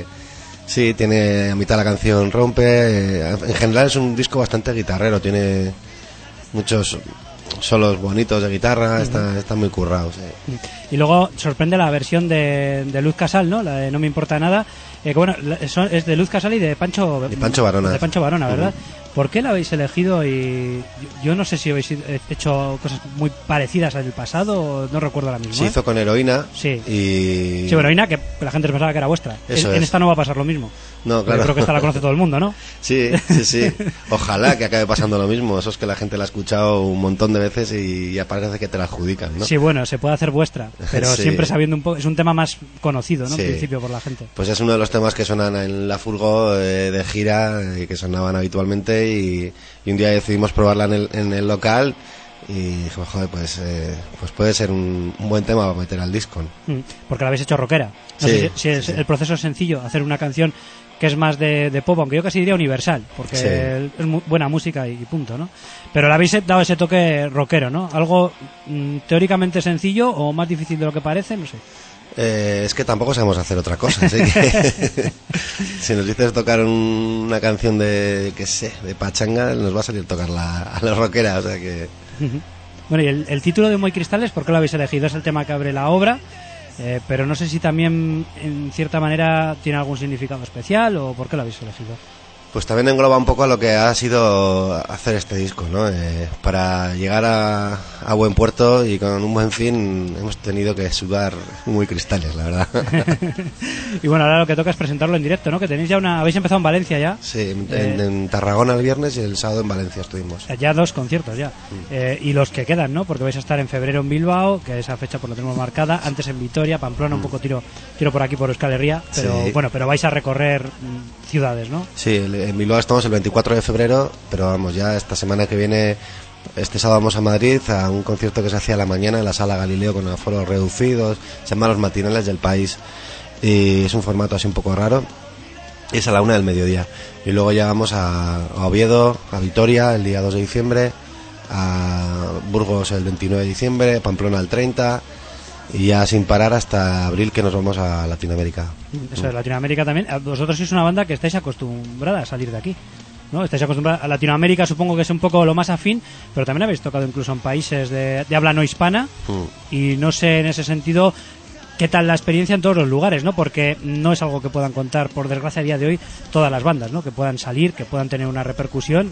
Sí, tiene a mitad la canción rompe. En general es un disco bastante guitarrero. Tiene muchos solos bonitos de guitarra, están muy currados. Y luego sorprende la versión de Luz Casal, ¿no? La de No me importa nada. Que bueno, es de Luz Casal y de Pancho Varona. De Pancho Varona, ¿verdad? ¿Por qué la habéis elegido? Y yo no sé si habéis hecho cosas muy parecidas al pasado, no recuerdo ahora mismo. Se hizo con Heroína. Sí. Y... Sí, Heroína, que la gente pensaba que era vuestra. En esta no va a pasar lo mismo. No, claro. Yo creo que esta la conoce todo el mundo, ¿no? Sí. Ojalá que acabe pasando lo mismo. Eso es que la gente la ha escuchado un montón de veces y ya parece que te la adjudican, ¿no? Sí, bueno, se puede hacer vuestra, pero Sí. siempre sabiendo un poco. Es un tema más conocido, ¿no? Sí. En principio por la gente. Pues es uno de los temas que suenan en la Furgo de gira, que sonaban habitualmente y un día decidimos probarla en el local y dijimos, joder, pues puede ser un buen tema para meter al disco, ¿no? Porque la habéis hecho rockera. No Sí, sé si sí. el proceso es sencillo, hacer una canción que es más de pop, aunque yo casi diría universal, porque Sí. es buena música y punto, ¿no? Pero le habéis dado ese toque rockero, ¿no? Algo teóricamente sencillo o más difícil de lo que parece, no sé. Es que tampoco sabemos hacer otra cosa, así que si nos dices tocar una canción de pachanga, nos va a salir tocarla a la rockera, o sea que... Bueno, y el título de Humo y Cristales, ¿por qué lo habéis elegido? Es el tema que abre la obra, pero no sé si también, en cierta manera, tiene algún significado especial o por qué lo habéis elegido. Pues también engloba un poco a lo que ha sido hacer este disco, ¿no? Para llegar a buen puerto y con un buen fin hemos tenido que sudar muy cristales, la verdad. Y bueno, ahora lo que toca es presentarlo en directo, ¿no? Que tenéis ya habéis empezado en Valencia ya. Sí, en Tarragona el viernes y el sábado en Valencia estuvimos. Ya 2 conciertos ya. Y los que quedan, ¿no? Porque vais a estar en febrero en Bilbao, que esa fecha pues la tenemos marcada, antes en Vitoria, Pamplona, un poco tiro por aquí por Euskal Herria, pero Sí. bueno, pero vais a recorrer ciudades, ¿no? Sí, en Bilbao estamos el 24 de febrero, pero vamos, ya esta semana que viene, este sábado vamos a Madrid a un concierto que se hacía a la mañana en la Sala Galileo con aforos reducidos, se llama Los Matinales del País y es un formato así un poco raro, y es a la 1 del mediodía. Y luego ya vamos a Oviedo, a Vitoria el día 2 de diciembre, a Burgos el 29 de diciembre, Pamplona el 30 y ya sin parar hasta abril que nos vamos a Latinoamérica. Eso es, Latinoamérica también. Vosotros sois una banda que estáis acostumbrada a salir de aquí, ¿no? Estáis acostumbrados a Latinoamérica, supongo que es un poco lo más afín, pero también habéis tocado incluso en países de habla no hispana y no sé en ese sentido qué tal la experiencia en todos los lugares, ¿no? Porque no es algo que puedan contar, por desgracia, a día de hoy todas las bandas, ¿no? Que puedan salir, que puedan tener una repercusión.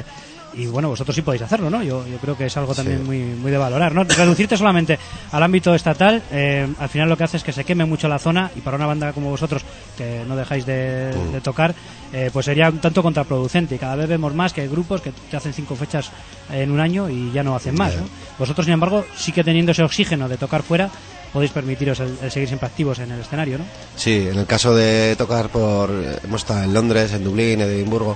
Y bueno, vosotros sí podéis hacerlo, ¿no? Yo creo que es algo también Sí. muy de valorar, ¿no? Reducirte solamente al ámbito estatal, al final lo que hace es que se queme mucho la zona y para una banda como vosotros, que no dejáis de tocar, pues sería un tanto contraproducente y cada vez vemos más que hay grupos que te hacen 5 fechas en un año y ya no hacen más, ¿no? Vosotros, sin embargo, sí que teniendo ese oxígeno de tocar fuera, podéis permitiros el seguir siempre activos en el escenario, ¿no? Sí, en el caso de tocar hemos estado en Londres, en Dublín, en Edimburgo,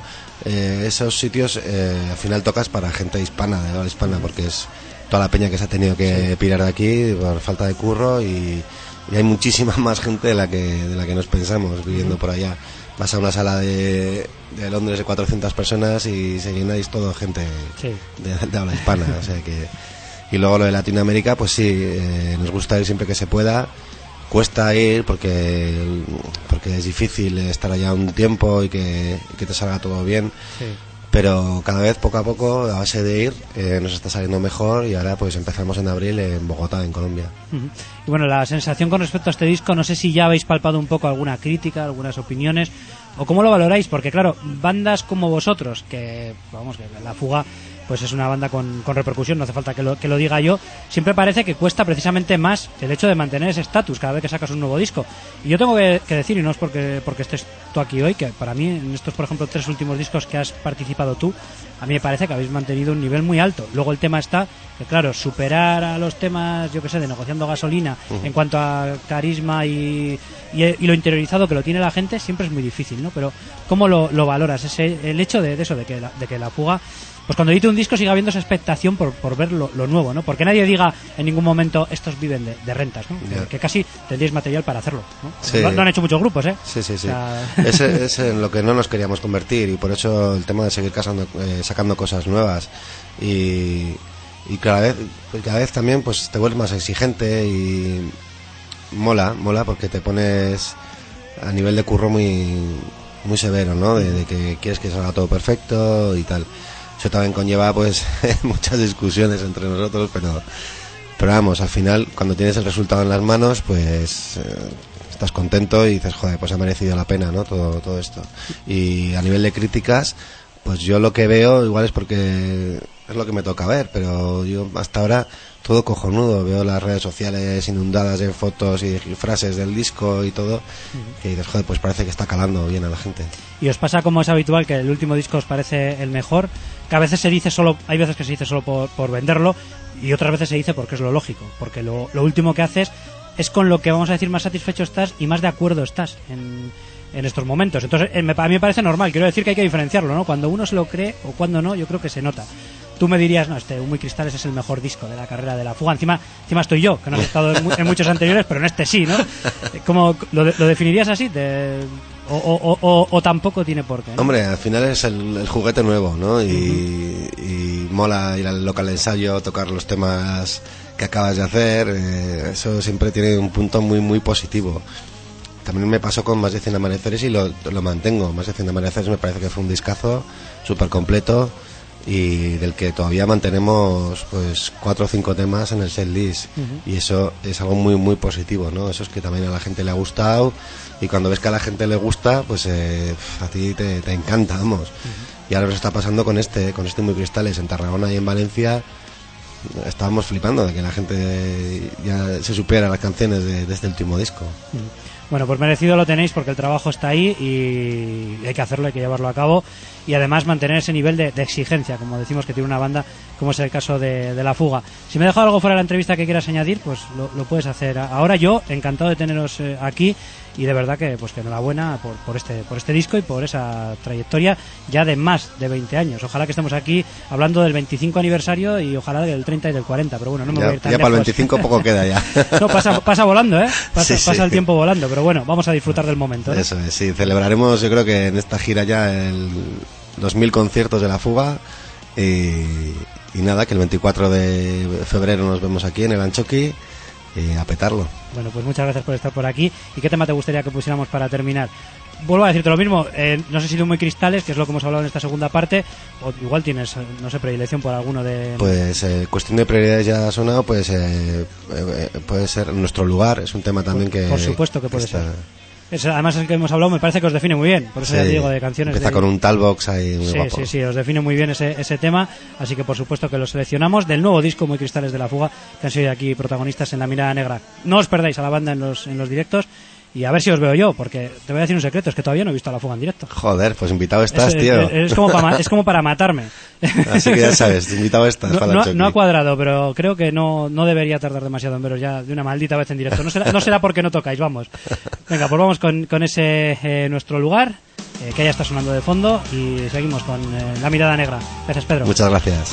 esos sitios al final tocas para gente hispana, de habla hispana, porque es toda la peña que se ha tenido que pirar de aquí por falta de curro y hay muchísima más gente de la que nos pensamos viviendo por allá. Vas a una sala de Londres de 400 personas y se llenáis todo gente Sí. de habla hispana, o sea que... Y luego lo de Latinoamérica, pues sí, nos gusta ir siempre que se pueda. Cuesta ir porque es difícil estar allá un tiempo y que te salga todo bien. Sí. Pero cada vez, poco a poco, a base de ir, nos está saliendo mejor y ahora pues empezamos en abril en Bogotá, en Colombia. Ujú. Y bueno, la sensación con respecto a este disco, no sé si ya habéis palpado un poco alguna crítica, algunas opiniones, o cómo lo valoráis, porque claro, bandas como vosotros, que vamos, que La Fuga pues es una banda con repercusión, no hace falta que lo diga yo, siempre parece que cuesta precisamente más el hecho de mantener ese estatus cada vez que sacas un nuevo disco. Y yo tengo que decir, y no es porque estés tú aquí hoy, que para mí en estos, por ejemplo, 3 últimos discos que has participado tú, a mí me parece que habéis mantenido un nivel muy alto. Luego el tema está que, claro, superar a los temas, yo que sé, de Negociando Gasolina, en cuanto a carisma y lo interiorizado que lo tiene la gente, siempre es muy difícil, ¿no? Pero ¿cómo lo valoras? El hecho de eso, de que La Fuga, pues cuando edite un disco siga habiendo esa expectación por ver lo nuevo, ¿no? Porque nadie diga en ningún momento estos viven de rentas, ¿no? Yeah. Que casi tendríais material para hacerlo, ¿no? Sí. Lo han hecho muchos grupos, ¿eh? Sí, sí, sí. O sea... Es en lo que no nos queríamos convertir y por eso el tema de seguir sacando cosas nuevas y cada vez también pues te vuelves más exigente y mola porque te pones a nivel de curro muy severo, ¿no? De que quieres que salga todo perfecto y tal. Eso también conlleva pues muchas discusiones entre nosotros, pero vamos, al final cuando tienes el resultado en las manos pues estás contento y dices, joder, pues ha merecido la pena, ¿no? Todo esto. Y a nivel de críticas, pues yo lo que veo igual es porque es lo que me toca ver, pero yo hasta ahora todo cojonudo, veo las redes sociales inundadas de fotos y frases del disco y todo, que dices, joder, pues parece que está calando bien a la gente. ¿Y os pasa, como es habitual, que el último disco os parece el mejor? Que a veces se dice solo, hay veces que se dice solo por venderlo, y otras veces se dice porque es lo lógico, porque lo último que haces es con lo que, vamos a decir, más satisfecho estás y más de acuerdo estás en estos momentos. Entonces, a mí me parece normal, quiero decir que hay que diferenciarlo, ¿no? Cuando uno se lo cree o cuando no, yo creo que se nota. Tú me dirías, no, Humo y Cristales es el mejor disco de la carrera de La Fuga. Encima estoy yo, que no he estado en muchos anteriores, pero en este sí, ¿no? ¿Cómo lo definirías así? O tampoco tiene por qué, ¿no? Hombre, al final es el juguete nuevo, ¿no? Y mola ir al local de ensayo, tocar los temas que acabas de hacer, eso siempre tiene un punto muy muy positivo. También me pasó con Más de 100 amaneceres y lo mantengo. Más de 100 amaneceres me parece que fue un discazo súper completo y del que todavía mantenemos pues 4 o 5 temas en el setlist, y eso es algo muy muy positivo, ¿no? Eso es que también a la gente le ha gustado, y cuando ves que a la gente le gusta, pues a ti te encanta, vamos. Y ahora nos está pasando con este Humo y Cristales en Tarragona y en Valencia. Estábamos flipando de que la gente ya se supiera las canciones de este último disco. Bueno, pues merecido lo tenéis, porque el trabajo está ahí y hay que hacerlo, hay que llevarlo a cabo, y además mantener ese nivel de exigencia, como decimos que tiene una banda, como es el caso de La Fuga. Si me he dejado algo fuera de la entrevista que quieras añadir, pues lo puedes hacer ahora. Yo encantado de teneros aquí, y de verdad que enhorabuena por este disco y por esa trayectoria ya de más de 20 años. Ojalá que estemos aquí hablando del 25 aniversario y ojalá del 30 y del 40, pero bueno, no me voy a ir tan ya lejos. para el 25 poco queda ya. No, pasa volando, ¿eh? Sí. Pasa el tiempo volando, pero bueno, vamos a disfrutar del momento, ¿no? Eso es, sí, celebraremos, yo creo que en esta gira ya los 1000 conciertos de La Fuga, y nada, que el 24 de febrero nos vemos aquí en el Anchoqui, a petarlo. Bueno, pues muchas gracias por estar por aquí. ¿Y qué tema te gustaría que pusiéramos para terminar? Vuelvo a decirte lo mismo, no sé si Humo y Cristales, que es lo que hemos hablado en esta segunda parte, o igual tienes, no sé, predilección por alguno de... Pues cuestión de prioridades ya ha sonado, pues puede ser Nuestro Lugar, es un tema también que... Por supuesto que puede ser. Además, el que hemos hablado me parece que os define muy bien, por eso ya digo, de canciones... Empieza con un Talbox ahí muy guapo. Sí, os define muy bien ese tema, así que por supuesto que lo seleccionamos del nuevo disco Humo y Cristales de La Fuga, que han sido aquí protagonistas en La Mirada Negra. No os perdáis a la banda en los directos, y a ver si os veo yo, porque te voy a decir un secreto, es que todavía no he visto a La Fuga en directo. Joder, pues invitado estás, tío. Es como para matarme. Así que ya sabes, invitado estás. No ha cuadrado, pero creo que no debería tardar demasiado en veros ya de una maldita vez en directo. No será porque no tocáis, vamos. Venga, pues vamos con ese Nuestro Lugar, que ya está sonando de fondo, y seguimos con La Mirada Negra. Gracias, Pedro. Muchas gracias.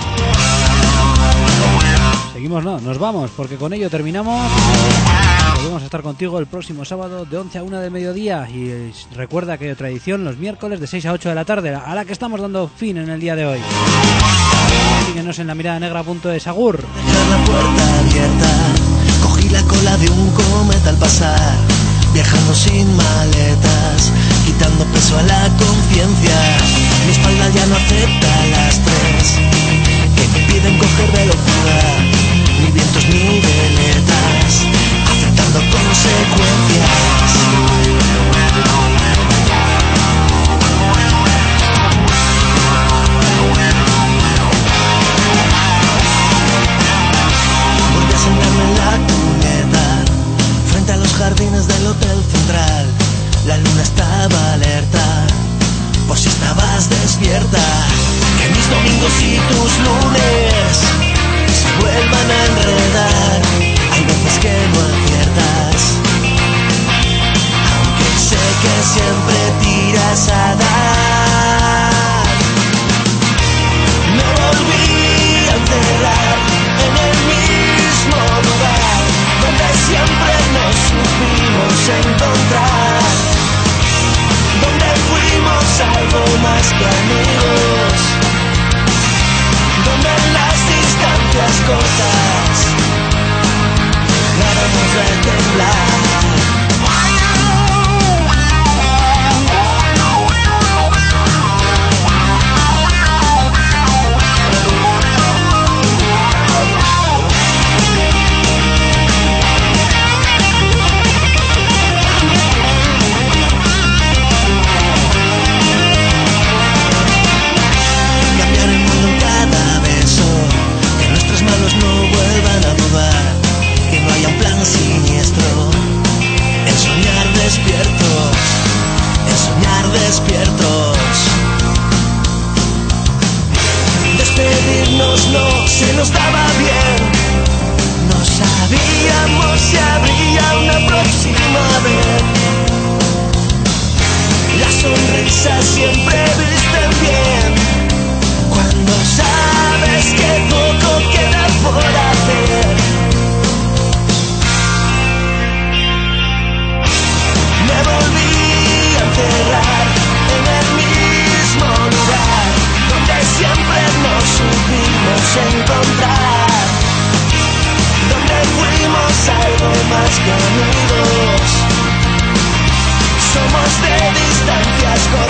Seguimos, nos vamos, porque con ello terminamos. Volvemos a estar contigo el próximo sábado de 11 a 1 del mediodía, y recuerda que hay tradición los miércoles de 6 a 8 de la tarde, a la que estamos dando fin en el día de hoy. Síguenos en lamiradanegra.es. Agur. Dejar la puerta abierta, cogí la cola de un cometa al pasar, viajando sin maletas, quitando peso a la conciencia. Mi espalda ya no acepta las 3 que me piden coger velocidad, ni vientos ni veletas, aceptando consecuencias. Volví a sentarme en la cuneta, frente a los jardines del Hotel Central. La luna estaba alerta, por si estabas despierta. Que mis domingos y tus lunes se vuelvan a enredar. Hay veces que no aciertas, aunque sé que siempre tiras a dar. Me volví a encerrar en el mismo lugar donde siempre nos supimos encontrar, donde fuimos algo más que amigos, donde que amigos. Somos de distancias cortas.